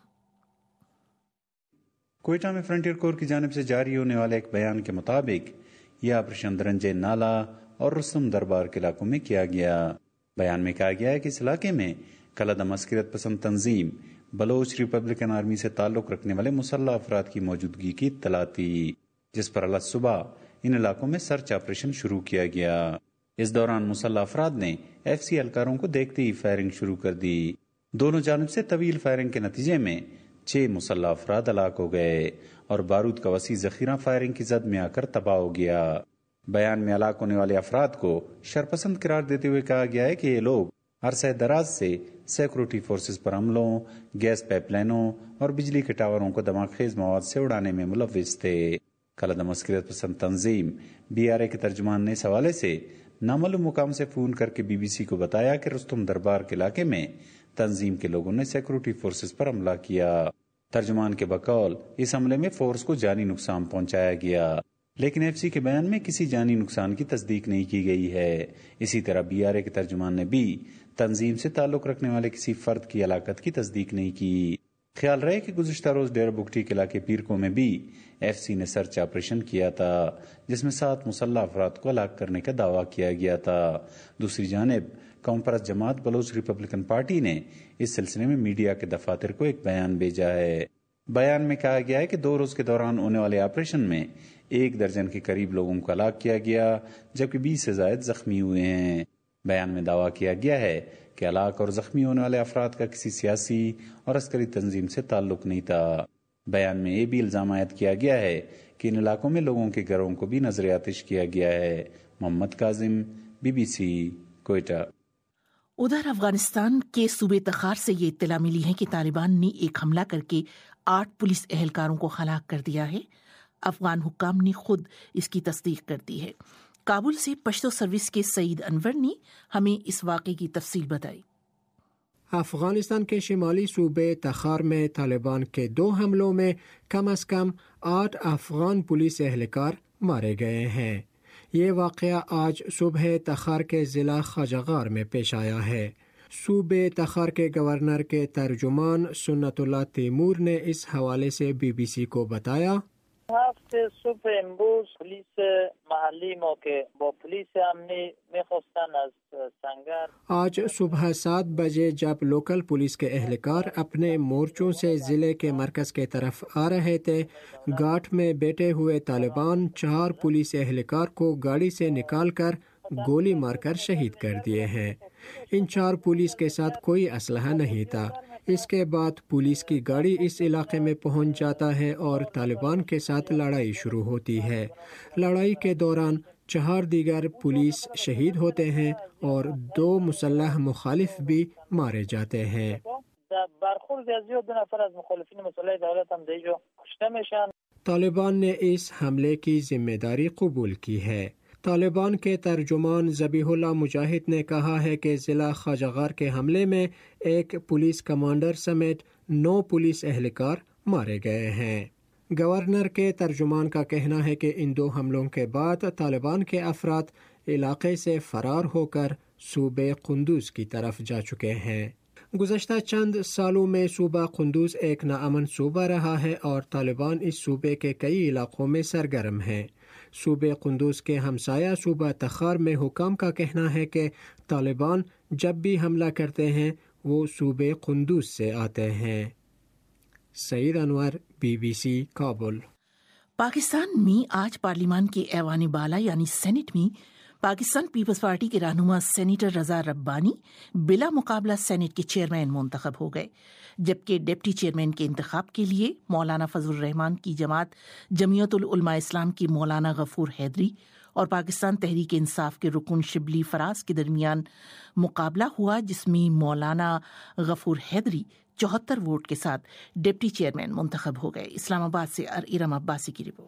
کوئٹہ میں فرنٹیئر کور کی جانب سے جاری ہونے والے ایک بیان کے مطابق یہ آپریشن درنجے نالا اور رستم دربار کے علاقوں میں کیا گیا۔ بیان میں کہا گیا ہے کہ اس علاقے میں کلعدم عسکریت پسند تنظیم بلوچ ریپبلکن آرمی سے تعلق رکھنے والے مسلح افراد کی موجودگی کی اطلاع تھی، جس پر الگ صبح ان علاقوں میں سرچ آپریشن شروع کیا گیا۔ اس دوران مسلح افراد نے ایف سی اہلکاروں کو دیکھتے ہی فائرنگ شروع کر دی۔ دونوں جانب سے طویل فائرنگ کے نتیجے میں چھ مسلح افراد ہلاک ہو گئے اور بارود کا وسیع ذخیرہ فائرنگ کی زد میں آ کر تباہ ہو گیا۔ بیان میں ہلاک ہونے والے افراد کو شرپسند قرار دیتے ہوئے کہا گیا ہے کہ یہ لوگ عرصہ دراز سے سیکورٹی فورسز پر حملوں، گیس پائپ لائنوں اور بجلی کے ٹاوروں کو دماغ خیز مواد سے اڑانے میں ملوث تھے۔ کلعدم عسکریت پسند تنظیم بی آر اے کے ترجمان نے اس حوالے سے نامعلوم مقام سے فون کر کے بی بی سی کو بتایا کہ رستم دربار کے علاقے میں تنظیم کے لوگوں نے سیکورٹی فورسز پر حملہ کیا۔ ترجمان کے بقول اس حملے میں فورس کو جانی نقصان پہنچایا گیا، لیکن ایف سی کے بیان میں کسی جانی نقصان کی تصدیق نہیں کی گئی ہے۔ اسی طرح بی آر اے کے ترجمان نے بھی تنظیم سے تعلق رکھنے والے کسی فرد کی ہلاکت کی تصدیق نہیں کی۔ خیال رہے کہ گزشتہ روز ڈیرہ بگٹی کے علاقے پیرکو میں بھی ایف سی نے سرچ آپریشن کیا تھا، جس میں سات مسلح افراد کو ہلاک کرنے کا دعویٰ کیا گیا تھا۔ دوسری جانب قوم پرست جماعت بلوچ ریپبلکن پارٹی نے اس سلسلے میں میڈیا کے دفاتر کو ایک بیان بھیجا ہے۔ بیان میں کہا گیا ہے کہ دو روز کے دوران ہونے والے آپریشن میں ایک درجن کے قریب لوگوں کو ہلاک کیا گیا، جبکہ بیس سے زائد زخمی ہوئے ہیں۔ بیان میں دعویٰ کیا گیا ہے کہ ہلاک اور زخمی ہونے والے افراد کا کسی سیاسی اور عسکری تنظیم سے تعلق نہیں تھا۔ بیان میں یہ بھی الزام عائد کیا گیا ہے کہ ان علاقوں میں لوگوں کے گھروں کو بھی نظر آتش کیا گیا ہے۔ Muhammad Kazim, B B C, Quetta. ادھر افغانستان کے صوبے تخار سے یہ اطلاع ملی ہے کہ طالبان نے ایک حملہ کر کے آٹھ پولیس اہلکاروں کو ہلاک کر دیا ہے۔ افغان حکام نے خود اس کی تصدیق کر دی ہے۔ کابل سے پشتو سروس کے سعید انور نے ہمیں اس واقعے کی تفصیل بتائی۔ افغانستان کے شمالی صوبے تخار میں طالبان کے دو حملوں میں کم از کم آٹھ افغان پولیس اہلکار مارے گئے ہیں۔ یہ واقعہ آج صبح تخار کے ضلع خواجہ میں پیش آیا ہے۔ صوبے تخار کے گورنر کے ترجمان سنت اللہ تیمور نے اس حوالے سے بی بی سی کو بتایا، هفت صبح امروز پلیس محلی موقع با پلیس امنی میخواستن از سنگر آج صبح سات بجے جب لوکل پولیس کے اہلکار اپنے مورچوں سے ضلع کے مرکز کے طرف آ رہے تھے، گاٹھ میں بیٹھے ہوئے طالبان چار پولیس اہلکار کو گاڑی سے نکال کر گولی مار کر شہید کر دیے ہیں۔ ان چار پولیس کے ساتھ کوئی اسلحہ نہیں تھا۔ اس کے بعد پولیس کی گاڑی اس علاقے میں پہنچ جاتا ہے اور طالبان کے ساتھ لڑائی شروع ہوتی ہے۔ لڑائی کے دوران چار دیگر پولیس شہید ہوتے ہیں اور دو مسلح مخالف بھی مارے جاتے ہیں۔ طالبان نے اس حملے کی ذمہ داری قبول کی ہے۔ طالبان کے ترجمان ذبیح اللہ مجاہد نے کہا ہے کہ ضلع خواجہ کے حملے میں ایک پولیس کمانڈر سمیت نو پولیس اہلکار مارے گئے ہیں۔ گورنر کے ترجمان کا کہنا ہے کہ ان دو حملوں کے بعد طالبان کے افراد علاقے سے فرار ہو کر صوبے قندوز کی طرف جا چکے ہیں۔ گزشتہ چند سالوں میں صوبہ قندوز ایک ناامن صوبہ رہا ہے اور طالبان اس صوبے کے کئی علاقوں میں سرگرم ہیں۔ صوبے قندوز کے ہمسایہ صوبہ تخار میں حکام کا کہنا ہے کہ طالبان جب بھی حملہ کرتے ہیں وہ صوبے قندوز سے آتے ہیں۔ Saeed Anwar, B B C, Kabul. Pakistan میں آج پارلیمان کے ایوان بالا یعنی سینٹ میں پاکستان پیپلز پارٹی کے رہنما سینیٹر رضا ربانی بلا مقابلہ سینٹ کے چیئرمین منتخب ہو گئے، جبکہ ڈپٹی چیئرمین کے انتخاب کے لیے مولانا فضل الرحمان کی جماعت جمعیت العلماء اسلام کی مولانا غفور حیدری اور پاکستان تحریک انصاف کے رکن شبلی فراز کے درمیان مقابلہ ہوا، جس میں مولانا غفور حیدری چوہتر ووٹ کے ساتھ ڈپٹی چیئرمین منتخب ہو گئے۔ اسلام آباد سے ارم عباسی کی رپورٹ۔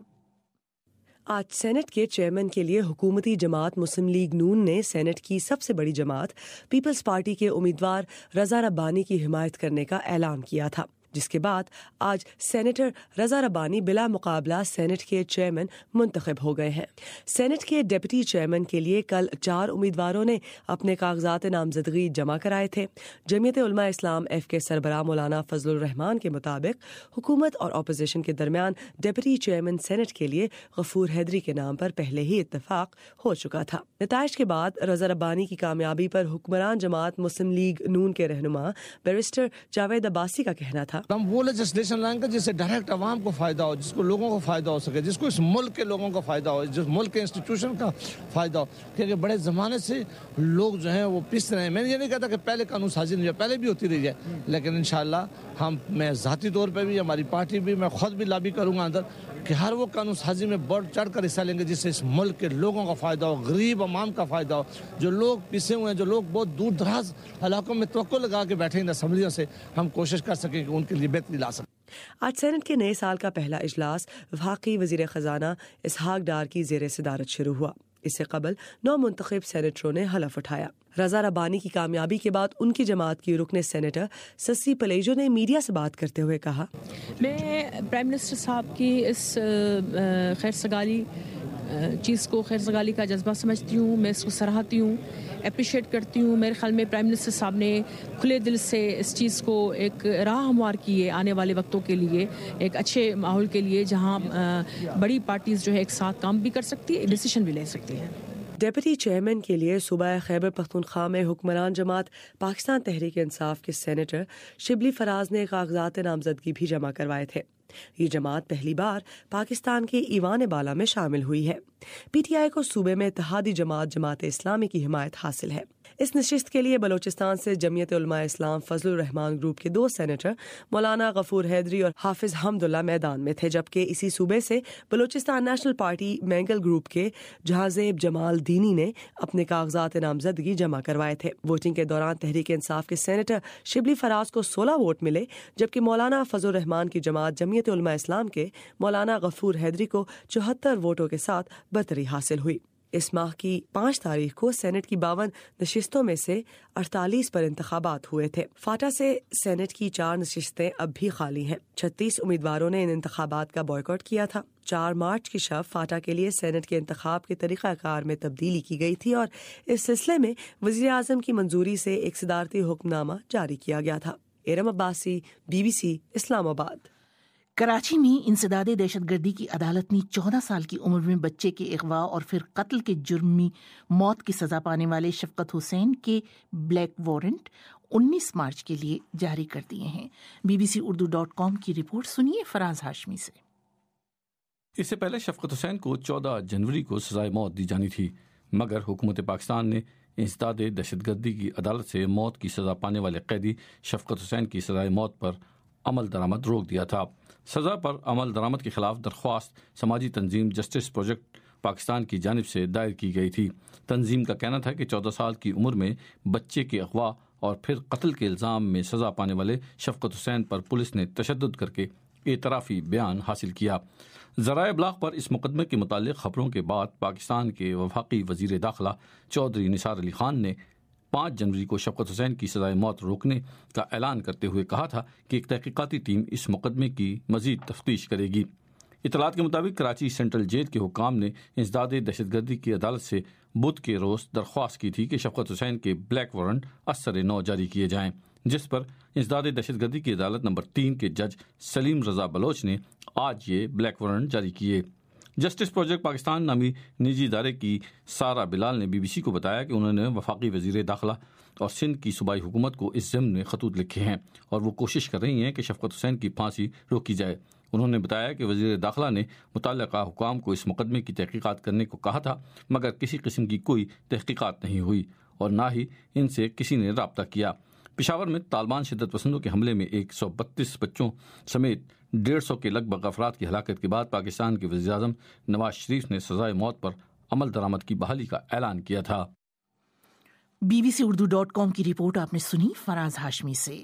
آج سینٹ کے چیئرمین کے لیے حکومتی جماعت مسلم لیگ نون نے سینٹ کی سب سے بڑی جماعت پیپلز پارٹی کے امیدوار رضا ربانی کی حمایت کرنے کا اعلان کیا تھا، جس کے بعد آج سینیٹر رضا ربانی بلا مقابلہ سینٹ کے چیئرمین منتخب ہو گئے ہیں۔ سینٹ کے ڈپٹی چیئرمین کے لیے کل چار امیدواروں نے اپنے کاغذات نامزدگی جمع کرائے تھے۔ جمعیت علماء اسلام ایف کے سربراہ مولانا فضل الرحمان کے مطابق حکومت اور اپوزیشن کے درمیان ڈپٹی چیئرمین سینٹ کے لیے غفور حیدری کے نام پر پہلے ہی اتفاق ہو چکا تھا۔ نتائج کے بعد رضا ربانی کی کامیابی پر حکمران جماعت مسلم لیگ نون کے رہنما بیرسٹر جاوید عباسی کا کہنا تھا، ہم وہ لیجسلیشن لائیں گے جس سے ڈائریکٹ عوام کو فائدہ ہو، جس کو لوگوں کو فائدہ ہو سکے، جس کو اس ملک کے لوگوں کو فائدہ ہو، جس ملک کے انسٹیٹیوشن کا فائدہ ہو، کیونکہ بڑے زمانے سے لوگ جو ہیں وہ پس رہے ہیں۔ میں یہ نہیں کہتا کہ پہلے قانون سازی نہیں ہے، پہلے بھی ہوتی رہی ہے، لیکن انشاءاللہ ہم میں ذاتی طور پہ بھی، ہماری پارٹی بھی، میں خود بھی لابی کروں گا اندر کہ ہر وہ قانون سازی میں بڑھ چڑھ کر حصہ لیں گے جس سے اس ملک کے لوگوں کا فائدہ ہو، غریب عوام کا فائدہ ہو، جو لوگ پسے ہوئے ہیں، جو لوگ بہت دور دراز علاقوں میں توقع لگا کے بیٹھے ہیں اسمبلیوں سے، ہم کوشش کر سکیں کہ ان کے لیے بہتری لا سکیں۔ آج سینٹ کے نئے سال کا پہلا اجلاس وفاقی وزیر خزانہ اسحاق ڈار کی زیر صدارت شروع ہوا۔ اس سے قبل نو منتخب سینیٹروں نے حلف اٹھایا۔ رضا ربانی کی کامیابی کے بعد ان کی جماعت کی رکن سینیٹر سسی پلیجو نے میڈیا سے بات کرتے ہوئے کہا، میں پرائم منسٹر صاحب کی اس خیر سگالی چیز کو، خیر سگالی کا جذبہ سمجھتی ہوں، میں اس کو سراہتی ہوں، اپریشیٹ کرتی ہوں۔ میرے خیال میں پرائم منسٹر صاحب نے کھلے دل سے اس چیز کو ایک راہ ہموار کی ہے آنے والے وقتوں کے لیے، ایک اچھے ماحول کے لیے جہاں بڑی پارٹیز جو ہے ایک ساتھ کام بھی کر سکتی ہے، ڈیسیشن بھی لے سکتی ہیں۔ ڈپٹی چیئرمین کے لیے صوبہ خیبر پختونخوا میں حکمران جماعت پاکستان تحریک انصاف کے سینیٹر شبلی فراز نے کاغذات نامزدگی بھی جمع کروائے تھے۔ یہ جماعت پہلی بار پاکستان کے ایوان بالا میں شامل ہوئی ہے۔ پی ٹی آئی کو صوبے میں اتحادی جماعت جماعت اسلامی کی حمایت حاصل ہے۔ اس نشست کے لیے بلوچستان سے جمعیت علماء اسلام فضل الرحمان گروپ کے دو سینیٹر مولانا غفور حیدری اور حافظ حمد اللہ میدان میں تھے، جبکہ اسی صوبے سے Balochistan national party Mengal group کے جہازیب جمال دینی نے اپنے کاغذات نامزدگی جمع کروائے تھے۔ ووٹنگ کے دوران تحریک انصاف کے سینیٹر شبلی فراز کو سولہ ووٹ ملے، جبکہ مولانا فضل الرحمان کی جماعت جمعیت علماء اسلام کے مولانا غفور حیدری کو چوہتر ووٹوں کے ساتھ برتری حاصل ہوئی۔ اس ماہ کی پانچ تاریخ کو سینٹ کی باون نشستوں میں سے اڑتالیس پر انتخابات ہوئے تھے۔ فاٹا سے سینٹ کی چار نشستیں اب بھی خالی ہیں۔ چھتیس امیدواروں نے ان انتخابات کا بائیکاٹ کیا تھا۔ چار مارچ کی شب فاٹا کے لیے سینٹ کے انتخاب کے طریقہ کار میں تبدیلی کی گئی تھی اور اس سلسلے میں وزیر اعظم کی منظوری سے ایک صدارتی حکم نامہ جاری کیا گیا تھا۔ Iram Abbasi, B B C, Islamabad. Karachi میں انسداد دہشت گردی کی عدالت نے چودہ سال کی عمر میں بچے کے اغوا اور پھر قتل کے جرم میں موت کی سزا پانے والے شفقت حسین کے بلیک وارنٹ انیس مارچ کے لیے جاری کر دیے ہیں۔ B B C Urdu dot com کی رپورٹ سنیے فراز ہاشمی سے۔ اس سے پہلے شفقت حسین کو چودہ جنوری کو سزائے موت دی جانی تھی، مگر حکومت پاکستان نے انسداد دہشت گردی کی عدالت سے موت کی سزا پانے والے قیدی شفقت حسین کی سزائے موت پر عمل درآمد روک دیا تھا۔ سزا پر عمل درآمد کے خلاف درخواست سماجی تنظیم جسٹس پروجیکٹ پاکستان کی جانب سے دائر کی گئی تھی۔ تنظیم کا کہنا تھا کہ چودہ سال کی عمر میں بچے کے اغوا اور پھر قتل کے الزام میں سزا پانے والے شفقت حسین پر پولیس نے تشدد کر کے اعترافی بیان حاصل کیا۔ ذرائع ابلاغ پر اس مقدمے کے متعلق خبروں کے بعد پاکستان کے وفاقی وزیر داخلہ چودھری نثار علی خان نے پانچ جنوری کو شفقت حسین کی سزائے موت روکنے کا اعلان کرتے ہوئے کہا تھا کہ ایک تحقیقاتی ٹیم اس مقدمے کی مزید تفتیش کرے گی۔ اطلاعات کے مطابق کراچی سینٹرل جیل کے حکام نے انسداد دہشت گردی کی عدالت سے بدھ کے روز درخواست کی تھی کہ شفقت حسین کے بلیک وارنٹ اثر نو جاری کیے جائیں، جس پر انسداد دہشت گردی کی عدالت نمبر تین کے جج سلیم رضا بلوچ نے آج یہ بلیک وارنٹ جاری کیے۔ جسٹس پروجیکٹ پاکستان نامی نجی ادارے کی سارا بلال نے بی بی سی کو بتایا کہ انہوں نے وفاقی وزیر داخلہ اور سندھ کی صوبائی حکومت کو اس ضمن میں خطوط لکھے ہیں اور وہ کوشش کر رہی ہیں کہ شفقت حسین کی پھانسی روکی جائے۔ انہوں نے بتایا کہ وزیر داخلہ نے متعلقہ حکام کو اس مقدمے کی تحقیقات کرنے کو کہا تھا، مگر کسی قسم کی کوئی تحقیقات نہیں ہوئی اور نہ ہی ان سے کسی نے رابطہ کیا۔ پشاور میں طالبان شدت پسندوں کے حملے میں ایک سو بتیس بچوں سمیت ڈیڑھ سو کے لگ بھگ افراد کی ہلاکت کے بعد پاکستان کے وزیر اعظم نواز شریف نے سزائے موت پر عمل درآمد کی بحالی کا اعلان کیا تھا۔ B B C Urdu dot com کی رپورٹ آپ نے سنی فراز ہاشمی سے۔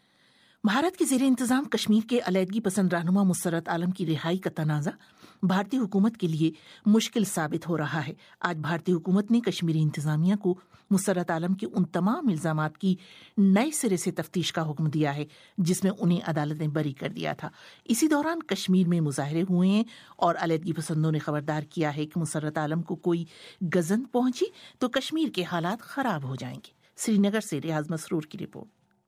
بھارت کے زیر انتظام کشمیر کے علیحدگی پسند رہنما مسرت عالم کی رہائی کا تنازع بھارتی حکومت کے لیے مشکل ثابت ہو رہا ہے۔ آج بھارتی حکومت نے کشمیری انتظامیہ کو مسرت عالم کے ان تمام الزامات کی نئے سرے سے تفتیش کا حکم دیا ہے جس میں انہیں عدالت نے بری کر دیا تھا۔ اسی دوران کشمیر میں مظاہرے ہوئے ہیں اور علیحدگی پسندوں نے خبردار کیا ہے کہ مسرت عالم کو کوئی گزند پہنچی تو کشمیر کے حالات خراب ہو جائیں گے۔ سری نگر سے ریاض مسرور کی رپورٹ۔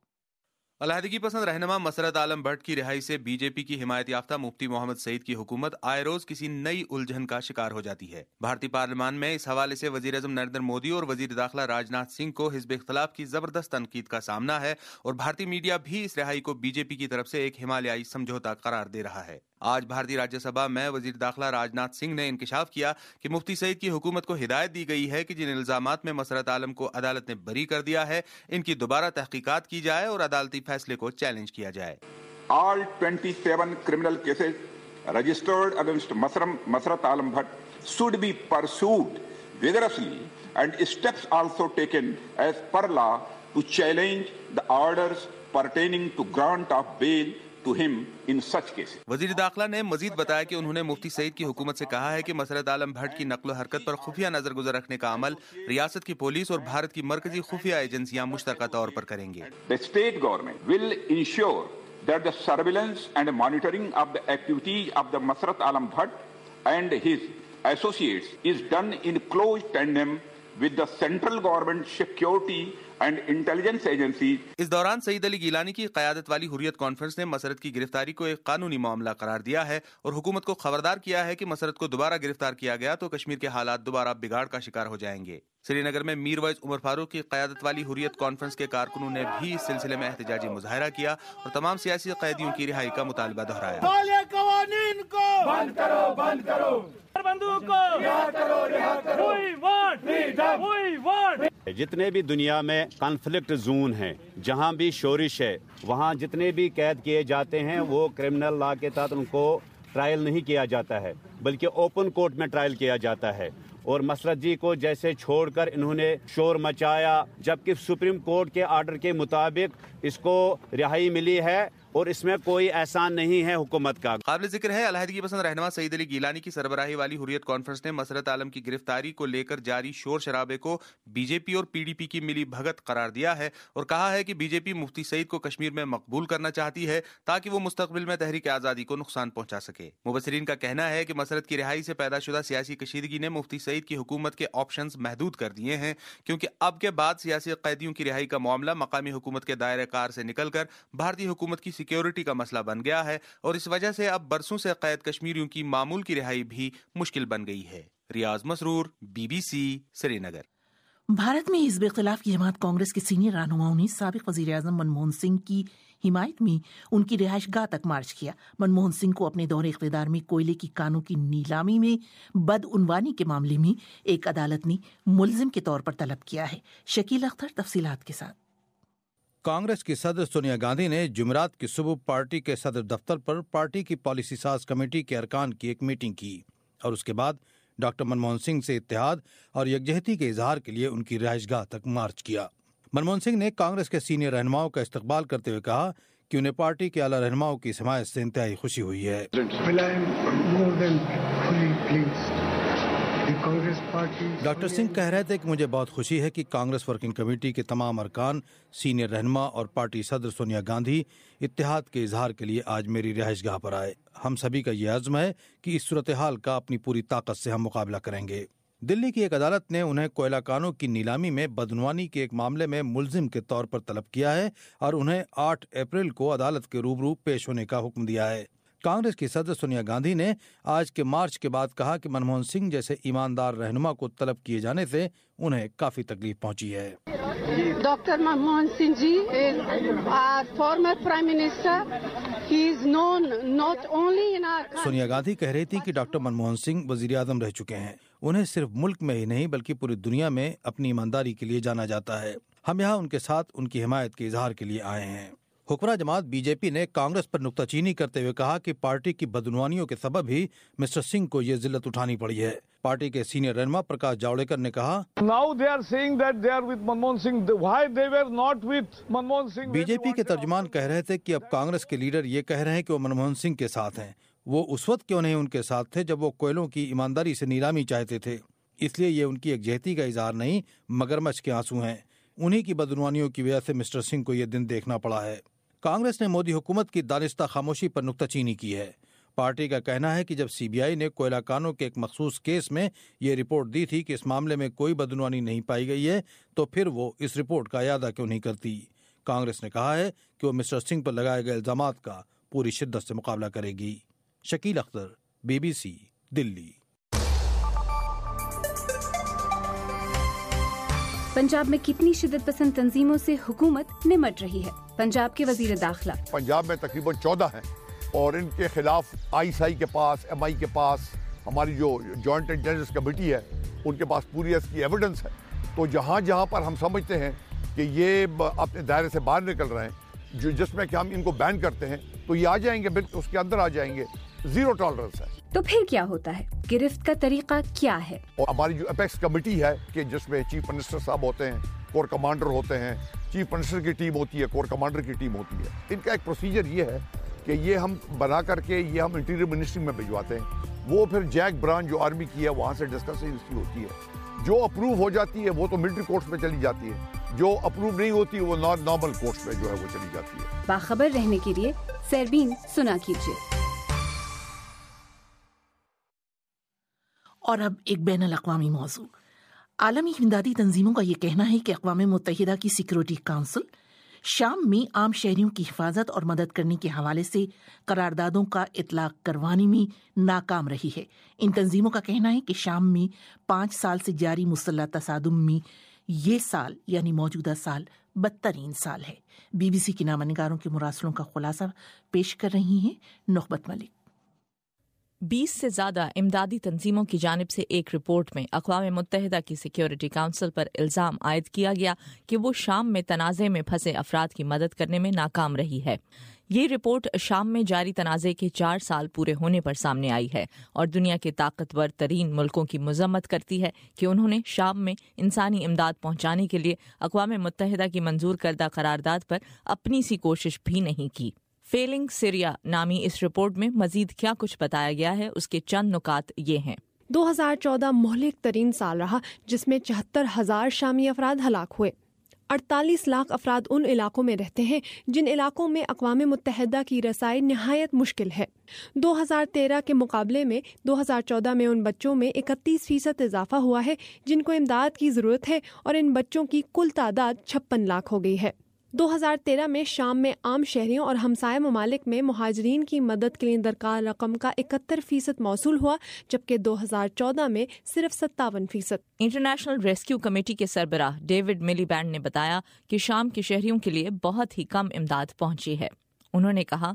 علیحدگی پسند رہنما مسرت عالم بھٹ کی رہائی سے بی جے پی کی حمایت یافتہ مفتی محمد سعید کی حکومت آئے روز کسی نئی الجھن کا شکار ہو جاتی ہے۔ بھارتی پارلیمان میں اس حوالے سے وزیر اعظم نریندر مودی اور وزیر داخلہ راج ناتھ سنگھ کو حزب اختلاف کی زبردست تنقید کا سامنا ہے اور بھارتی میڈیا بھی اس رہائی کو بی جے پی کی طرف سے ایک ہمالیائی سمجھوتا قرار دے رہا ہے۔ آج بھارتی راجیہ سبھا میں وزیر داخلہ راج ناتھ سنگھ نے انکشاف کیا کہ مفتی سعید کی حکومت کو ہدایت دی گئی ہے کہ جن الزامات میں مسرت عالم کو عدالت نے بری کر دیا ہے ان کی دوبارہ تحقیقات کی جائے اور عدالتی فیصلے کو چیلنج کیا جائے۔ All twenty-seven criminal cases registered against Masrat Alam Bhatt should be pursued vigorously and steps also taken as per law to challenge the orders pertaining to grant of bail to him in such cases۔ وزیر داخلہ نے مزید بتایا کہ انہوں نے مفتی سعید کی حکومت سے کہا ہے کہ مسرت عالم بھٹ کی نقل و حرکت پر خفیہ نظر گزر رکھنے کا عمل ریاست کی پولیس اور بھارت کی مرکزی خفیہ ایجنسیاں مشترکہ طور پر کریں گے۔ The state government will ensure that the surveillance and monitoring of the activities of the Masrat Alam Bhatt and his associates is done in close tandem with the central government security and intelligence agencies۔ اس دوران سعید علی گیلانی کی قیادت والی حریت conference نے مسرت کی گرفتاری کو ایک قانونی معاملہ قرار دیا ہے اور حکومت کو خبردار کیا ہے کہ مسرت کو دوبارہ گرفتار کیا گیا تو کشمیر کے حالات دوبارہ بگاڑ کا شکار ہو جائیں گے۔ سری نگر میں میر وائز عمر فاروق کی قیادت والی حریت کانفرنس کے کارکنوں نے بھی اس سلسلے میں احتجاجی مظاہرہ کیا اور تمام سیاسی قیدیوں کی رہائی کا مطالبہ دہرایا۔ قوانین کو بند کرو بند کرو بندوق کو رہا کرو رہا کرو we want freedom we want. جتنے بھی دنیا میں کانفلکٹ زون ہیں، جہاں بھی شورش ہے، وہاں جتنے بھی قید کیے جاتے ہیں وہ کرمنل لا کے تحت ان کو ٹرائل نہیں کیا جاتا ہے بلکہ اوپن کورٹ میں ٹرائل کیا جاتا ہے۔ اور مسرت جی کو جیسے چھوڑ کر انہوں نے شور مچایا، جبکہ سپریم کورٹ کے آرڈر کے مطابق اس کو رہائی ملی ہے اور اس میں کوئی احسان نہیں ہے حکومت کا۔ قابل ذکر ہے علیحدگی پسند رہنما سعید علی گیلانی کی سربراہی والی حریت کانفرنس نے مسرت عالم کی گرفتاری کو لے کر جاری شور شرابے کو بی جے پی اور پی ڈی پی کی ملی بھگت قرار دیا ہے اور کہا ہے کہ بی جے پی مفتی سعید کو کشمیر میں مقبول کرنا چاہتی ہے تاکہ وہ مستقبل میں تحریک آزادی کو نقصان پہنچا سکے۔ مبصرین کا کہنا ہے کہ مسرت کی رہائی سے پیدا شدہ سیاسی کشیدگی نے مفتی سعید کی حکومت کے آپشنز محدود کر دیے ہیں، کیونکہ اب کے بعد سیاسی قیدیوں کی رہائی کا معاملہ مقامی حکومت کے دائرہ کار سے نکل کر بھارتی حکومت کی سیکیورٹی کا مسئلہ بن گیا ہے اور اس وجہ سے اب برسوں سے قید کشمیریوں کی معمول کی رہائی بھی مشکل بن گئی ہے۔ Riaz Masroor, B B C, Srinagar. Bharat میں حزب اختلاف کی جماعت کانگریس کے سینئر رہنماؤں نے سابق وزیر اعظم منموہن سنگھ کی حمایت میں ان کی رہائش گاہ تک مارچ کیا۔ منموہن سنگھ کو اپنے دور اقتدار میں کوئلے کی کانوں کی نیلامی میں بدعنوانی کے معاملے میں ایک عدالت نے ملزم کے طور پر طلب کیا ہے۔ شکیل اختر تفصیلات کے ساتھ۔ کانگریس کی صدر سونیا گاندھی نے جمعرات کی صبح پارٹی کے صدر دفتر پر پارٹی کی پالیسی ساز کمیٹی کے ارکان کی ایک میٹنگ کی اور اس کے بعد ڈاکٹر منموہن سنگھ سے اتحاد اور یکجہتی کے اظہار کے لیے ان کی رہائش گاہ تک مارچ کیا۔ منموہن سنگھ نے کانگریس کے سینئر رہنماؤں کا استقبال کرتے ہوئے کہا کہ انہیں پارٹی کے اعلیٰ رہنماؤں کی حمایت سے انتہائی خوشی ہوئی ہے۔ ڈاکٹر سنگھ کہہ رہے تھے کہ مجھے بہت خوشی ہے کہ کانگریس ورکنگ کمیٹی کے تمام ارکان، سینئر رہنما اور پارٹی صدر سونیا گاندھی اتحاد کے اظہار کے لیے آج میری رہائش گاہ پر آئے۔ ہم سبھی کا یہ عزم ہے کہ اس صورتحال کا اپنی پوری طاقت سے ہم مقابلہ کریں گے۔ دلی کی ایک عدالت نے انہیں کوئلہ کانوں کی نیلامی میں بدعنوانی کے ایک معاملے میں ملزم کے طور پر طلب کیا ہے اور انہیں آٹھ اپریل کو عدالت کے روبرو پیش ہونے کا حکم دیا ہے۔ کانگریس کی صدر سونیا گاندھی نے آج کے مارچ کے بعد کہا کہ منموہن سنگھ جیسے ایماندار رہنما کو طلب کیے جانے سے انہیں کافی تکلیف پہنچی ہے۔ Doctor Manmohan Singh ji former prime minister Sonia Gandhi कह रही थी कि डॉक्टर मनमोहन सिंह वजीर आजम रह चुके हैं। उन्हें सिर्फ मुल्क में ही नहीं बल्कि पूरी दुनिया में अपनी ईमानदारी के लिए जाना जाता है। हम यहाँ उनके साथ उनकी हिमायत के इजहार के लिए आए हैं। हुक्मरान जमात बीजेपी ने कांग्रेस पर नुक्ताचीनी करते हुए कहा कि पार्टी की बदनुवानियों के सबब ही मिस्टर सिंह को ये जिल्लत उठानी पड़ी है। पार्टी के सीनियर रहनुमा प्रकाश जावड़ेकर ने कहा, Now they are saying that they are with Manmohan Singh. Why they were not with Manmohan Singh? BJP के तर्जुमान कह रहे थे कि अब कांग्रेस के लीडर ये कह रहे हैं कि वो मनमोहन सिंह के साथ हैं। वो उस वक्त क्यों नहीं उनके साथ थे जब वो कोयलों की ईमानदारी से नीलामी चाहते थे। इसलिए ये उनकी एकजहती का इजहार नहीं, मगरमच्छ के आंसू हैं। उन्हीं की बदनुवानियों की वजह से मिस्टर सिंह को ये दिन देखना पड़ा है। कांग्रेस ने मोदी हुकूमत की दानिस्ता खामोशी पर नुक्ताचीनी की है। पार्टी का कहना है कि जब सीबीआई ने कोयला कानों के एक मखसूस केस में ये रिपोर्ट दी थी कि इस मामले में कोई बदनुवानी नहीं पाई गई है, तो फिर वो इस रिपोर्ट का यादा क्यों नहीं करती। कांग्रेस ने कहा है कि वो मिस्टर सिंह पर लगाए गए इल्जामात का पूरी शिद्दत से मुकाबला करेगी। शकील अख्तर, बीबीसी, दिल्ली। पंजाब में कितनी शिद्दत पसंद तंजीमों से हुकूमत निमट रही है? पंजाब के वजीर दाखिला पंजाब में तकरीबन चौदह हैं और इनके खिलाफ आईएसआई के पास, एमआई के पास, हमारी जो जॉइंट इंटेलिजेंस कमेटी है उनके पास पूरी इसकी एविडेंस है। तो जहाँ जहाँ पर हम समझते हैं कि ये अपने दायरे से बाहर निकल रहे हैं, जो जिसमें कि हम इनको बैन करते हैं, तो ये आ जाएंगे, बिल्कुल उसके अंदर आ जाएंगे। जीरो टॉलरेंस है। तो फिर क्या होता है? गिरफ्त का तरीका क्या है? और हमारी जो अपेक्स कमेटी है कि जिसमें चीफ मिनिस्टर साहब होते हैं, कोर कमांडर होते हैं, चीफ मिनिस्टर की टीम होती है, कोर कमांडर की टीम होती है। इनका एक प्रोसीजर ये है कि ये हम बना करके ये हम इंटीरियर मिनिस्ट्री में भिजवाते हैं। वो फिर जैक ब्रांच जो आर्मी की है वहाँ से डिस्कशन होती है। जो अप्रूव हो जाती है वो तो मिलिट्री कोर्ट्स में चली जाती है, जो अप्रूव नहीं होती वो नॉर्मल कोर्ट्स में जो है वो चली जाती है। बाखबर रहने के लिए सरबीन सुना कीजिए। और अब एक बैनुल अक़वामी मौजू। आलमी इमदादी तंजीमों का ये कहना है कि अक़वाम मुत्तहिदा की सिक्योरिटी काउंसिल शाम में आम शहरियों की हिफाजत और मदद करने के हवाले से करारदादों का इतलाक करवाने में नाकाम रही है। इन तंजीमों का कहना है कि शाम में पाँच साल से जारी मुसल्लह तसादुम में ये साल यानी मौजूदा साल बदतरीन साल है। बीबीसी की नामनिगारों के मुरासलों का खुलासा पेश कर रही हैं नुखबत मलिक। बीस से ज्यादा इमदादी तंजीमों की जानिब से एक रिपोर्ट में अक़वाम मुत्तहिदा की सिक्योरिटी काउंसिल पर इल्ज़ाम आयद किया गया कि वो शाम में तनाज़े में फंसे अफराद की मदद करने में नाकाम रही है। ये रिपोर्ट शाम में जारी तनाज़े के चार साल पूरे होने पर सामने आई है और दुनिया के ताकतवर तरीन मुल्कों की मजम्मत करती है कि उन्होंने शाम में इंसानी इमदाद पहुंचाने के लिए अक़वाम मुत्तहिदा की मंजूर करदा करारदाद पर अपनी सी कोशिश भी नहीं की। फेलिंग सीरिया नामी इस रिपोर्ट में मजीद क्या कुछ बताया गया है, उसके चंद नुकात ये हैं। दो हज़ार चौदह मोहलिक तरीन साल रहा जिसमें चौहत्तर हजार शामी अफराद हलाक हुए। अड़तालीस लाख अफराद उन इलाकों में रहते हैं जिन इलाकों में अक़वाम मुत्तहिदा की रसाई नहायत मुश्किल है। दो हज़ार तेरह के मुकाबले में दो हज़ार चौदह में उन बच्चों में इकतीस फीसद इजाफा हुआ है जिनको इमदाद की ज़रूरत है और इन बच्चों की कुल तादाद छप्पन लाख हो गई है। दो हज़ार तेरह में शाम में आम शहरियों और हमसाय ममालिक में मुहाजिरीन की मदद के लिए दरकार रकम का इकहत्तर फीसद मौसूल हुआ, जबकि दो हज़ार चौदह में सिर्फ सत्तावन फीसद। इंटरनेशनल रेस्क्यू कमेटी के सरबराह डेविड मिलीबैंड ने बताया कि शाम के शहरियों के लिए बहुत ही कम इमदाद पहुंची है। उन्होंने कहा,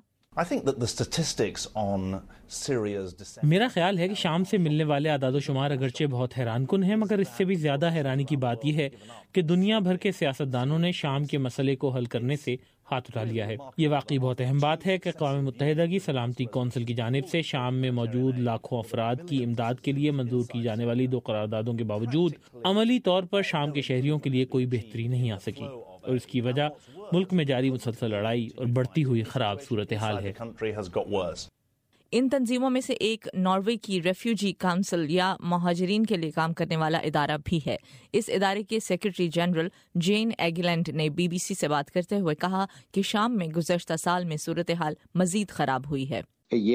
मेरा ख्याल है कि शाम से मिलने वाले आदादोशुमार अगरचे बहुत हैरानकुन हैं, मगर इससे भी ज्यादा हैरानी की बात यह है कि दुनिया भर के सियासतदानों ने शाम के मसले को हल करने से हाथ उठा लिया है। ये वाकई बहुत अहम बात है कि अक़वाम मुत्तहिदा की सलामती कौंसिल की जानिब से शाम में मौजूद लाखों अफराद की इमदाद के लिए मंजूर की जाने वाली दो करारदादों के बावजूद अमली तौर पर शाम के शहरियों के लिए कोई बेहतरी नहीं आ सकी और इसकी वजह मुल्क में जारी मुसलसल लड़ाई और बढ़ती हुई खराब सूरत हाल है। इन तंजीमों में से एक नॉर्वे की रेफ्यूजी काउंसिल या महाजरीन के लिए काम करने वाला इदारा भी है। इस इदारे के सेक्रेटरी जनरल जेन एगिलैंड ने बीबीसी से बात करते हुए कहा कि शाम में गुज़श्ता साल में सूरत हाल मजीद खराब हुई है।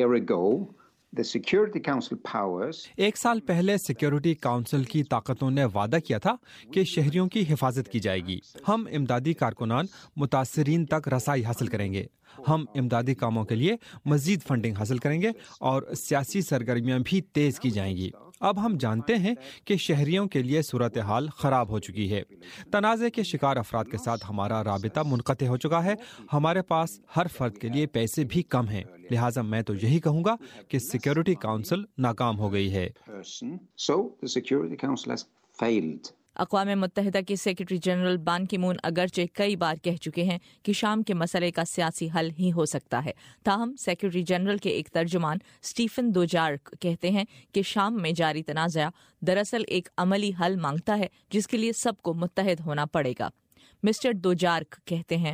एक साल पहले सिक्योरिटी काउंसिल की ताकतों ने वादा किया था कि शहरियों की हिफाजत की जाएगी। हम इमदादी कारकुनान मुतासरीन तक रसाई हासिल करेंगे। हम इमदादी कामों के लिए मजीद फंडिंग हासिल करेंगे और सियासी सरगर्मियां भी तेज की जाएंगी। اب ہم جانتے ہیں کہ شہریوں کے لیے صورتحال خراب ہو چکی ہے. تنازع کے شکار افراد کے ساتھ ہمارا رابطہ منقطع ہو چکا ہے. ہمارے پاس ہر فرد کے لیے پیسے بھی کم ہیں. لہٰذا میں تو یہی کہوں گا کہ سیکیورٹی کونسل ناکام ہو گئی ہے. اقوام متحدہ کے سیکرٹری جنرل بان کی مون اگرچہ کئی بار کہہ چکے ہیں کہ شام کے مسئلے کا سیاسی حل ہی ہو سکتا ہے، تاہم سیکرٹری جنرل کے ایک ترجمان اسٹیفن دوجارک کہتے ہیں کہ شام میں جاری تنازع دراصل ایک عملی حل مانگتا ہے جس کے لیے سب کو متحد ہونا پڑے گا. مسٹر دوجارک کہتے ہیں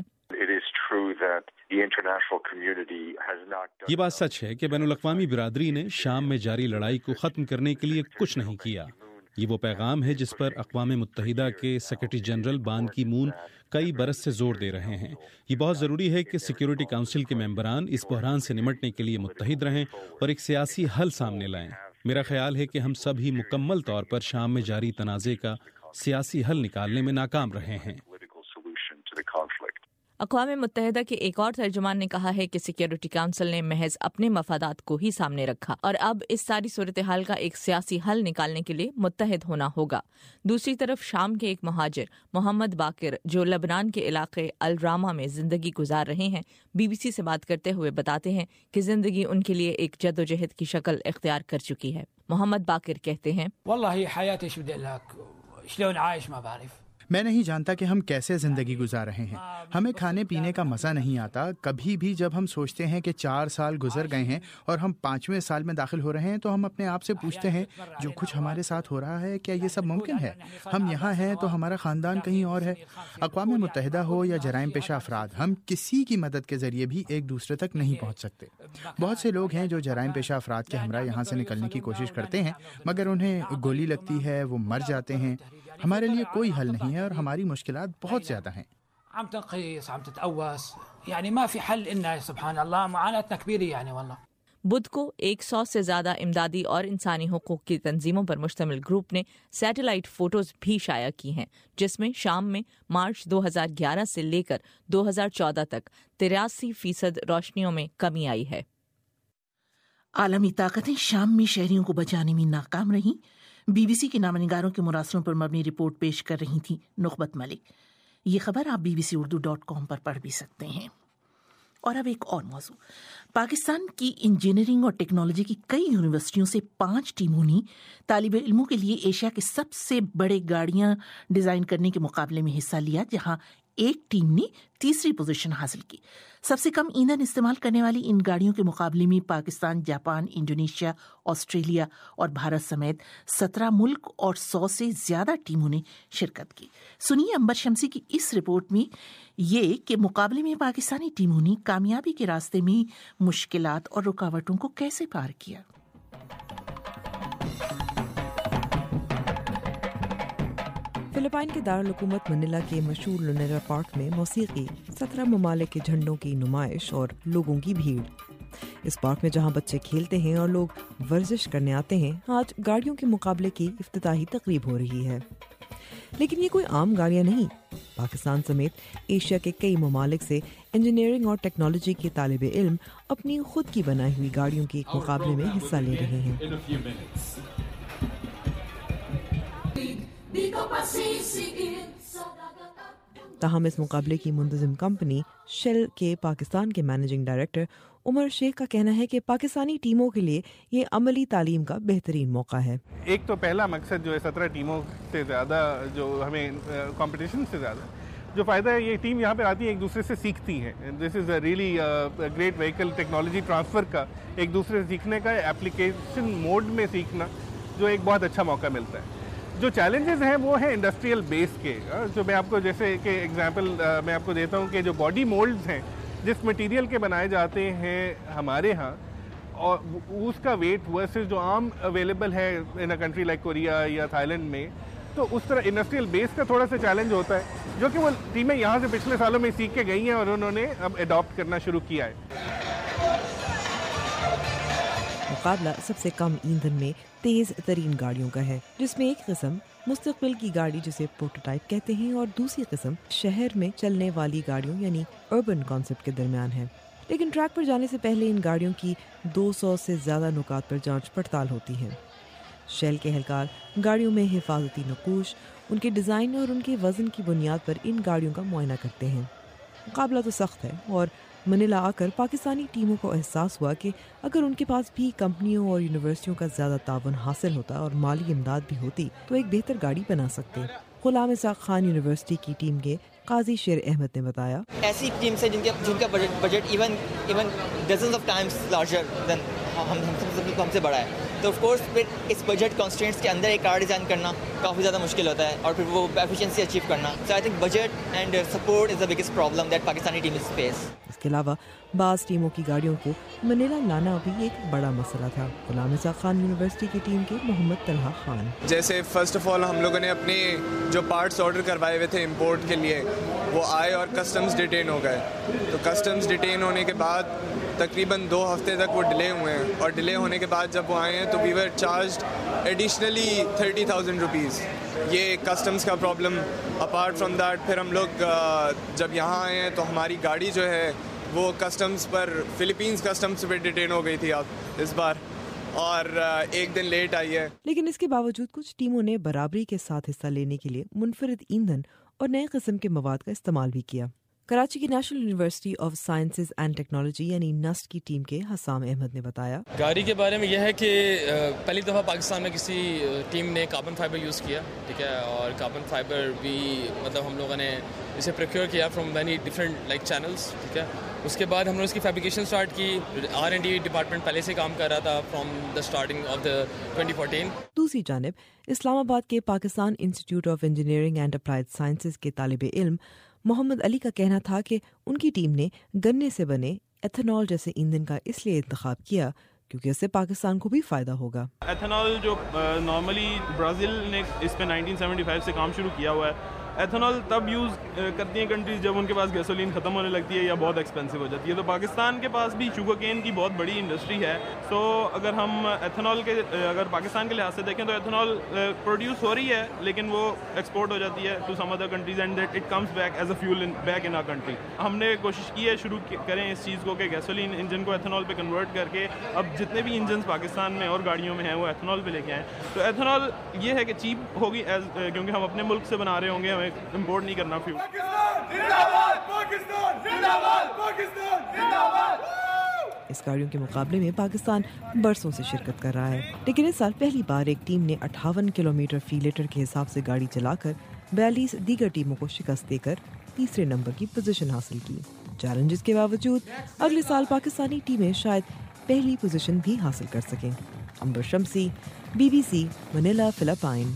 یہ بات سچ ہے کہ بین الاقوامی برادری نے شام میں جاری لڑائی کو ختم کرنے کے لیے کچھ نہیں کیا. یہ وہ پیغام ہے جس پر اقوام متحدہ کے سیکرٹری جنرل بان کی مون کئی برس سے زور دے رہے ہیں. یہ بہت ضروری ہے کہ سیکیورٹی کونسل کے ممبران اس بحران سے نمٹنے کے لیے متحد رہیں اور ایک سیاسی حل سامنے لائیں. میرا خیال ہے کہ ہم سب ہی مکمل طور پر شام میں جاری تنازع کا سیاسی حل نکالنے میں ناکام رہے ہیں. اقوام متحدہ کے ایک اور ترجمان نے کہا ہے کہ سیکیورٹی کونسل نے محض اپنے مفادات کو ہی سامنے رکھا اور اب اس ساری صورتحال کا ایک سیاسی حل نکالنے کے لیے متحد ہونا ہوگا. دوسری طرف شام کے ایک مہاجر محمد باقر جو لبنان کے علاقے الراما میں زندگی گزار رہے ہیں، بی بی سی سے بات کرتے ہوئے بتاتے ہیں کہ زندگی ان کے لیے ایک جدوجہد کی شکل اختیار کر چکی ہے. محمد باقر کہتے ہیں میں نہیں جانتا کہ ہم کیسے زندگی گزار رہے ہیں. ہمیں کھانے پینے کا مزہ نہیں آتا. کبھی بھی جب ہم سوچتے ہیں کہ چار سال گزر گئے ہیں اور ہم پانچویں سال میں داخل ہو رہے ہیں تو ہم اپنے آپ سے پوچھتے ہیں جو کچھ ہمارے ساتھ ہو رہا ہے کیا یہ سب ممکن ہے؟ ہم یہاں ہیں تو ہمارا خاندان کہیں اور ہے. اقوام متحدہ ہو یا جرائم پیشہ افراد، ہم کسی کی مدد کے ذریعے بھی ایک دوسرے تک نہیں پہنچ سکتے. بہت سے لوگ ہیں جو جرائم پیشہ افراد کے ہمراہ یہاں سے نکلنے کی کوشش کرتے ہیں مگر انہیں گولی لگتی ہے، وہ مر جاتے ہیں. ہمارے لیے کوئی حل نہیں ہے اور ہماری مشکلات بہت زیادہ ہیں. بدھ کو ایک سو سے زیادہ امدادی اور انسانی حقوق کی تنظیموں پر مشتمل گروپ نے سیٹلائٹ فوٹوز بھی شائع کی ہیں جس میں شام میں مارچ دو ہزار گیارہ سے لے کر دو ہزار چودہ تک تراسی فیصد روشنیوں میں کمی آئی ہے. عالمی طاقتیں شام میں شہریوں کو بچانے میں ناکام رہیں. بی بی سی کے نامہ نگاروں کے مراسلوں پر مبنی رپورٹ پیش کر رہی تھیں نخبت ملک. یہ خبر آپ B B C Urdu dot com پر پڑھ بھی سکتے ہیں. اور اب ایک اور موضوع. پاکستان کی انجینئرنگ اور ٹیکنالوجی کی کئی یونیورسٹیوں سے پانچ ٹیموں نے طالب علموں کے لیے ایشیا کے سب سے بڑے گاڑیاں ڈیزائن کرنے کے مقابلے میں حصہ لیا، جہاں ایک ٹیم نے تیسری پوزیشن حاصل کی. سب سے کم ایندھن استعمال کرنے والی ان گاڑیوں کے مقابلے میں پاکستان، جاپان، انڈونیشیا، آسٹریلیا اور بھارت سمیت سترہ ملک اور سو سے زیادہ ٹیموں نے شرکت کی. سنیے انبر شمسی کی اس رپورٹ میں یہ کہ مقابلے میں پاکستانی ٹیموں نے کامیابی کے راستے میں مشکلات اور رکاوٹوں کو کیسے پار کیا. فلپائن کے دارالحکومت منیلا کے مشہور لونیرا پارک میں موسیقی، سترہ ممالک کے جھنڈوں کی نمائش اور لوگوں کی بھیڑ. اس پارک میں جہاں بچے کھیلتے ہیں اور لوگ ورزش کرنے آتے ہیں، آج گاڑیوں کے مقابلے کی افتتاحی تقریب ہو رہی ہے. لیکن یہ کوئی عام گاڑیاں نہیں. پاکستان سمیت ایشیا کے کئی ممالک سے انجینئرنگ اور ٹیکنالوجی کے طالب علم اپنی خود کی بنائی ہوئی گاڑیوں کے ایک مقابلے میں حصہ لے رہے ہیں. تاہم اس مقابلے کی منتظم کمپنی شیل کے پاکستان کے مینیجنگ ڈائریکٹر عمر شیخ کا کہنا ہے کہ پاکستانی ٹیموں کے لیے یہ عملی تعلیم کا بہترین موقع ہے. ایک تو پہلا مقصد جو ہے سترہ ٹیموں سے زیادہ جو ہمیں کمپٹیشن سے زیادہ جو فائدہ ہے، یہ ٹیم یہاں پہ آتی ہے ایک دوسرے سے سیکھتی ہیں. This is a really great vehicle technology transfer کا، ایک دوسرے سے سیکھنے کا، ایپلیکیشن موڈ میں سیکھنا جو ایک بہت اچھا موقع ملتا ہے. جو چیلنجز ہیں وہ ہیں انڈسٹریل بیس کے، جو میں آپ کو جیسے کہ ایگزامپل میں آپ کو دیتا ہوں کہ جو باڈی مولڈز ہیں جس مٹیریل کے بنائے جاتے ہیں ہمارے ہاں، اور اس کا ویٹ ورسز جو عام اویلیبل ہے in a country like Korea یا تھائی لینڈ میں، تو اس طرح انڈسٹریل بیس کا تھوڑا سا چیلنج ہوتا ہے جو کہ وہ ٹیمیں یہاں سے پچھلے سالوں میں سیکھ کے گئی ہیں اور انہوں نے اب اڈاپٹ کرنا شروع کیا ہے. مقابلہ سب سے کم ایندھن میں تیز ترین گاڑیوں کا ہے، جس میں ایک قسم مستقبل کی گاڑی جسے پروٹوٹائپ کہتے ہیں اور دوسری قسم شہر میں چلنے والی گاڑیوں یعنی اربن کانسیپٹ کے درمیان ہے. لیکن ٹریک پر جانے سے پہلے ان گاڑیوں کی دو سو سے زیادہ نکات پر جانچ پڑتال ہوتی ہے. شیل کے اہلکار گاڑیوں میں حفاظتی نقوش، ان کے ڈیزائن اور ان کے وزن کی بنیاد پر ان گاڑیوں کا معائنہ کرتے ہیں۔ مقابلہ تو سخت ہے اور منیلا آ کر پاکستانی ٹیموں کو احساس ہوا کہ اگر ان کے پاس بھی کمپنیوں اور یونیورسٹیوں کا زیادہ تعاون حاصل ہوتا اور مالی امداد بھی ہوتی تو ایک بہتر گاڑی بنا سکتے۔ غلام اسحاق خان یونیورسٹی کی ٹیم کے قاضی شیر احمد نے بتایا، ایسی ٹیم سے جن کے جن کا budget even even dozens of times larger than ہم ہم سے بڑا ہے، تو آف کورس پھر اس بجٹ کانسٹینٹس کے اندر ایک کار ڈیزائن کرنا کافی زیادہ مشکل ہوتا ہے اور پھر وہ ایفیشنسی اچیو کرنا۔ So I think budget and support is the biggest problem that Pakistani team is face. اس کے علاوہ بعض ٹیموں کی گاڑیوں کو منیلا لانا بھی ایک بڑا مسئلہ تھا۔ غلام اسحاق خان یونیورسٹی کی ٹیم کے محمد طلحہ خان، جیسے فرسٹ آف آل ہم لوگوں نے اپنے جو پارٹس آرڈر کروائے ہوئے تھے امپورٹ کے لیے وہ آئے اور کسٹمز ڈیٹین ہو گئے، تو کسٹمز ڈیٹین ہونے کے بعد تقریباً دو ہفتے تک وہ ڈیلے ہوئے ہیں، اور ڈیلے ہونے کے بعد جب وہ آئے ہیں تو we were charged additionally thirty thousand rupees. یہ کسٹمز کا پرابلم۔ اپارٹ فرام دیٹ پھر ہم لوگ جب یہاں آئے ہیں تو ہماری گاڑی جو ہے وہ کسٹمز پر فلپینز کسٹمز پہ ڈیٹین ہو گئی تھی اب اس بار، اور ایک دن لیٹ آئی ہے۔ لیکن اس کے باوجود کچھ ٹیموں نے برابری کے ساتھ حصہ لینے کے لیے منفرد ایندھن اور نئے قسم کے مواد کا استعمال بھی کیا۔ کراچی کی national university of sciences and technology یعنی نسٹ کی ٹیم کے حسام احمد نے بتایا، گاڑی کے بارے میں یہ ہے کہ پہلی دفعہ پاکستان میں کسی ٹیم نے کاربن فائبر یوز کیا، ٹھیک ہے، اور کاربن فائبر بھی مطلب ہم لوگوں نے اسے پروکیور کیا from many different like channels, ٹھیک ہے۔ اس کے بعد ہم نے اس کی فیبریکیشن سٹارٹ کی۔ آر اینڈ ڈی ڈپارٹمنٹ پہلے سے کام کر رہا تھا from the starting of the twenty fourteen. دوسری جانب اسلام آباد کے Pakistan institute of engineering and applied sciences کے طالب علم محمد علی کا کہنا تھا کہ ان کی ٹیم نے گنے سے بنے ایتھنال جیسے ایندھن کا اس لیے انتخاب کیا کیونکہ اس سے پاکستان کو بھی فائدہ ہوگا۔ ایتھنال جو نارملی برازیل نے اس پہ نائنٹین سیونٹی فائیو سے کام شروع کیا ہوا ہے، ایتھنال تب یوز کرتی ہیں کنٹریز جب ان کے پاس گیسولین ختم ہونے لگتی ہے یا بہت ایکسپینسو ہو جاتی ہے۔ تو پاکستان کے پاس بھی شوگر کین کی بہت بڑی انڈسٹری ہے، سو اگر ہم ایتھنال کے اگر پاکستان کے لحاظ سے دیکھیں تو ایتھنال پروڈیوس ہو رہی ہے لیکن وہ ایکسپورٹ ہو جاتی ہے to some other countries and that it comes back as a fuel back in our country. ہم نے کوشش کی ہے شروع کریں اس چیز کو کہ گیسولین انجن کو ایتھنال پہ کنورٹ کر کے اب جتنے بھی انجنز پاکستان میں اور گاڑیوں میں ہیں وہ ایتھنال پہ لے کے آئیں۔ تو ایتھنال یہ ہے کہ چیپ ہوگی ایز کیونکہ ہم اپنے ملک سے بنا رہے ہوں گے، ہمیں امپورٹ نہیں کرنا فیول۔ اس گاڑیوں کے مقابلے میں پاکستان برسوں سے شرکت کر رہا ہے، لیکن اس سال پہلی بار ایک ٹیم نے اٹھاون کلومیٹر فی لیٹر کے حساب سے گاڑی چلا کر بیالیس دیگر ٹیموں کو شکست دے کر تیسرے نمبر کی پوزیشن حاصل کی۔ چیلنجز کے باوجود اگلے سال پاکستانی ٹیمیں شاید پہلی پوزیشن بھی حاصل کر سکیں۔ Ambar Shamsi, B B C, Manila, Philippines.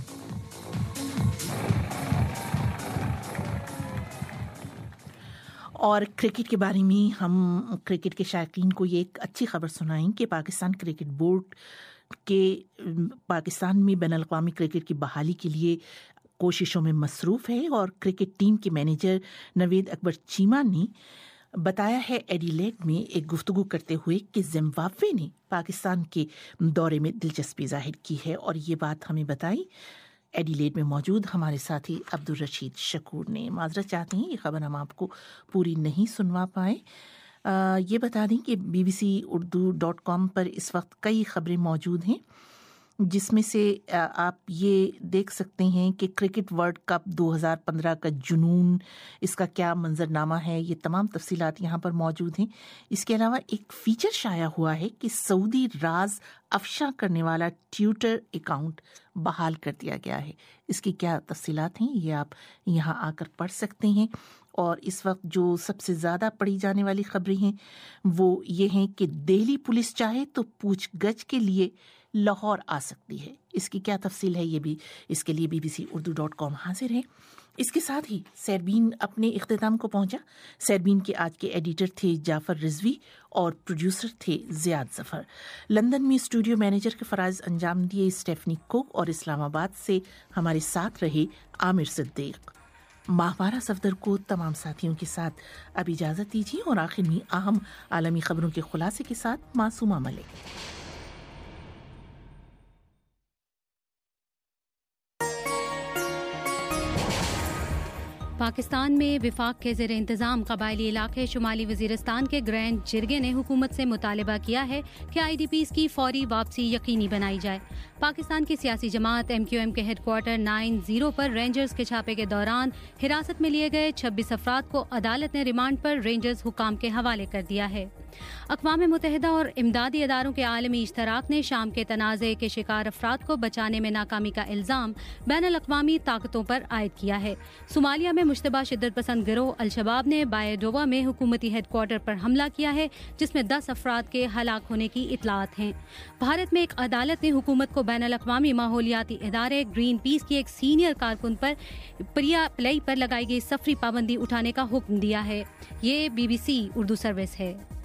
اور کرکٹ کے بارے میں ہم کرکٹ کے شائقین کو یہ ایک اچھی خبر سنائیں کہ پاکستان کرکٹ بورڈ کے پاکستان میں بین الاقوامی کرکٹ کی بحالی کے لیے کوششوں میں مصروف ہے، اور کرکٹ ٹیم کے مینیجر نوید اکبر چیمہ نے بتایا ہے ایڈیلیڈ میں ایک گفتگو کرتے ہوئے کہ زمبابوے نے پاکستان کے دورے میں دلچسپی ظاہر کی ہے، اور یہ بات ہمیں بتائی ایڈیلیڈ میں موجود ہمارے ساتھی عبدالرشید شکور نے۔ معذرت چاہتے ہیں یہ خبر ہم آپ کو پوری نہیں سنوا پائے۔ یہ بتا دیں کہ B B C Urdu dot com پر اس وقت کئی خبریں موجود ہیں، جس میں سے آپ یہ دیکھ سکتے ہیں کہ کرکٹ ورلڈ کپ دو ہزار پندرہ کا جنون، اس کا کیا منظرنامہ ہے، یہ تمام تفصیلات یہاں پر موجود ہیں۔ اس کے علاوہ ایک فیچر شائع ہوا ہے کہ سعودی راز افشا کرنے والا ٹویٹر اکاؤنٹ بحال کر دیا گیا ہے۔ اس کی کیا تفصیلات ہیں یہ آپ یہاں آ کر پڑھ سکتے ہیں۔ اور اس وقت جو سب سے زیادہ پڑھی جانے والی خبریں ہیں وہ یہ ہیں کہ دہلی پولیس چاہے تو پوچھ گچھ کے لیے لاہور آ سکتی ہے۔ اس کی کیا تفصیل ہے یہ بھی اس کے لیے B B C Urdu dot com حاضر ہے۔ اس کے ساتھ ہی سیربین اپنے اختتام کو پہنچا۔ سیربین کے آج کے ایڈیٹر تھے جعفر رضوی اور پروڈیوسر تھے زیاد ظفر۔ لندن میں اسٹوڈیو مینیجر کے فرائض انجام دیے اسٹیفنی کوک، اور اسلام آباد سے ہمارے ساتھ رہے عامر صدیق۔ ماہوارہ صفدر کو تمام ساتھیوں کے ساتھ اب اجازت دیجیے، اور آخر میں اہم عالمی خبروں کے خلاصے کے ساتھ معصومہ ملک۔ پاکستان میں وفاق کے زیر انتظام قبائلی علاقے شمالی وزیرستان کے گرینڈ جرگے نے حکومت سے مطالبہ کیا ہے کہ آئی ڈی پیز کی فوری واپسی یقینی بنائی جائے۔ پاکستان کی سیاسی جماعت ایم کیو ایم کے ہیڈ کوارٹر نائن زیرو پر رینجرز کے چھاپے کے دوران حراست میں لیے گئے چھبیس افراد کو عدالت نے ریمانڈ پر رینجرز حکام کے حوالے کر دیا ہے۔ اقوام متحدہ اور امدادی اداروں کے عالمی اشتراک نے شام کے تنازع کے شکار افراد کو بچانے میں ناکامی کا الزام بین الاقوامی طاقتوں پر عائد کیا ہے۔ صومالیہ میں مشتبہ شدت پسند گروہ الشباب نے بایڈووا میں حکومتی ہیڈ کوارٹر پر حملہ کیا ہے، جس میں دس افراد کے ہلاک ہونے کی اطلاعات ہیں۔ بھارت میں ایک عدالت نے حکومت کو بین الاقوامی ماحولیاتی ادارے گرین پیس کی ایک سینئر کارکن پر پریا پلئی پر لگائی گئی سفری پابندی اٹھانے کا حکم دیا ہے۔ یہ B B C Urdu service ہے۔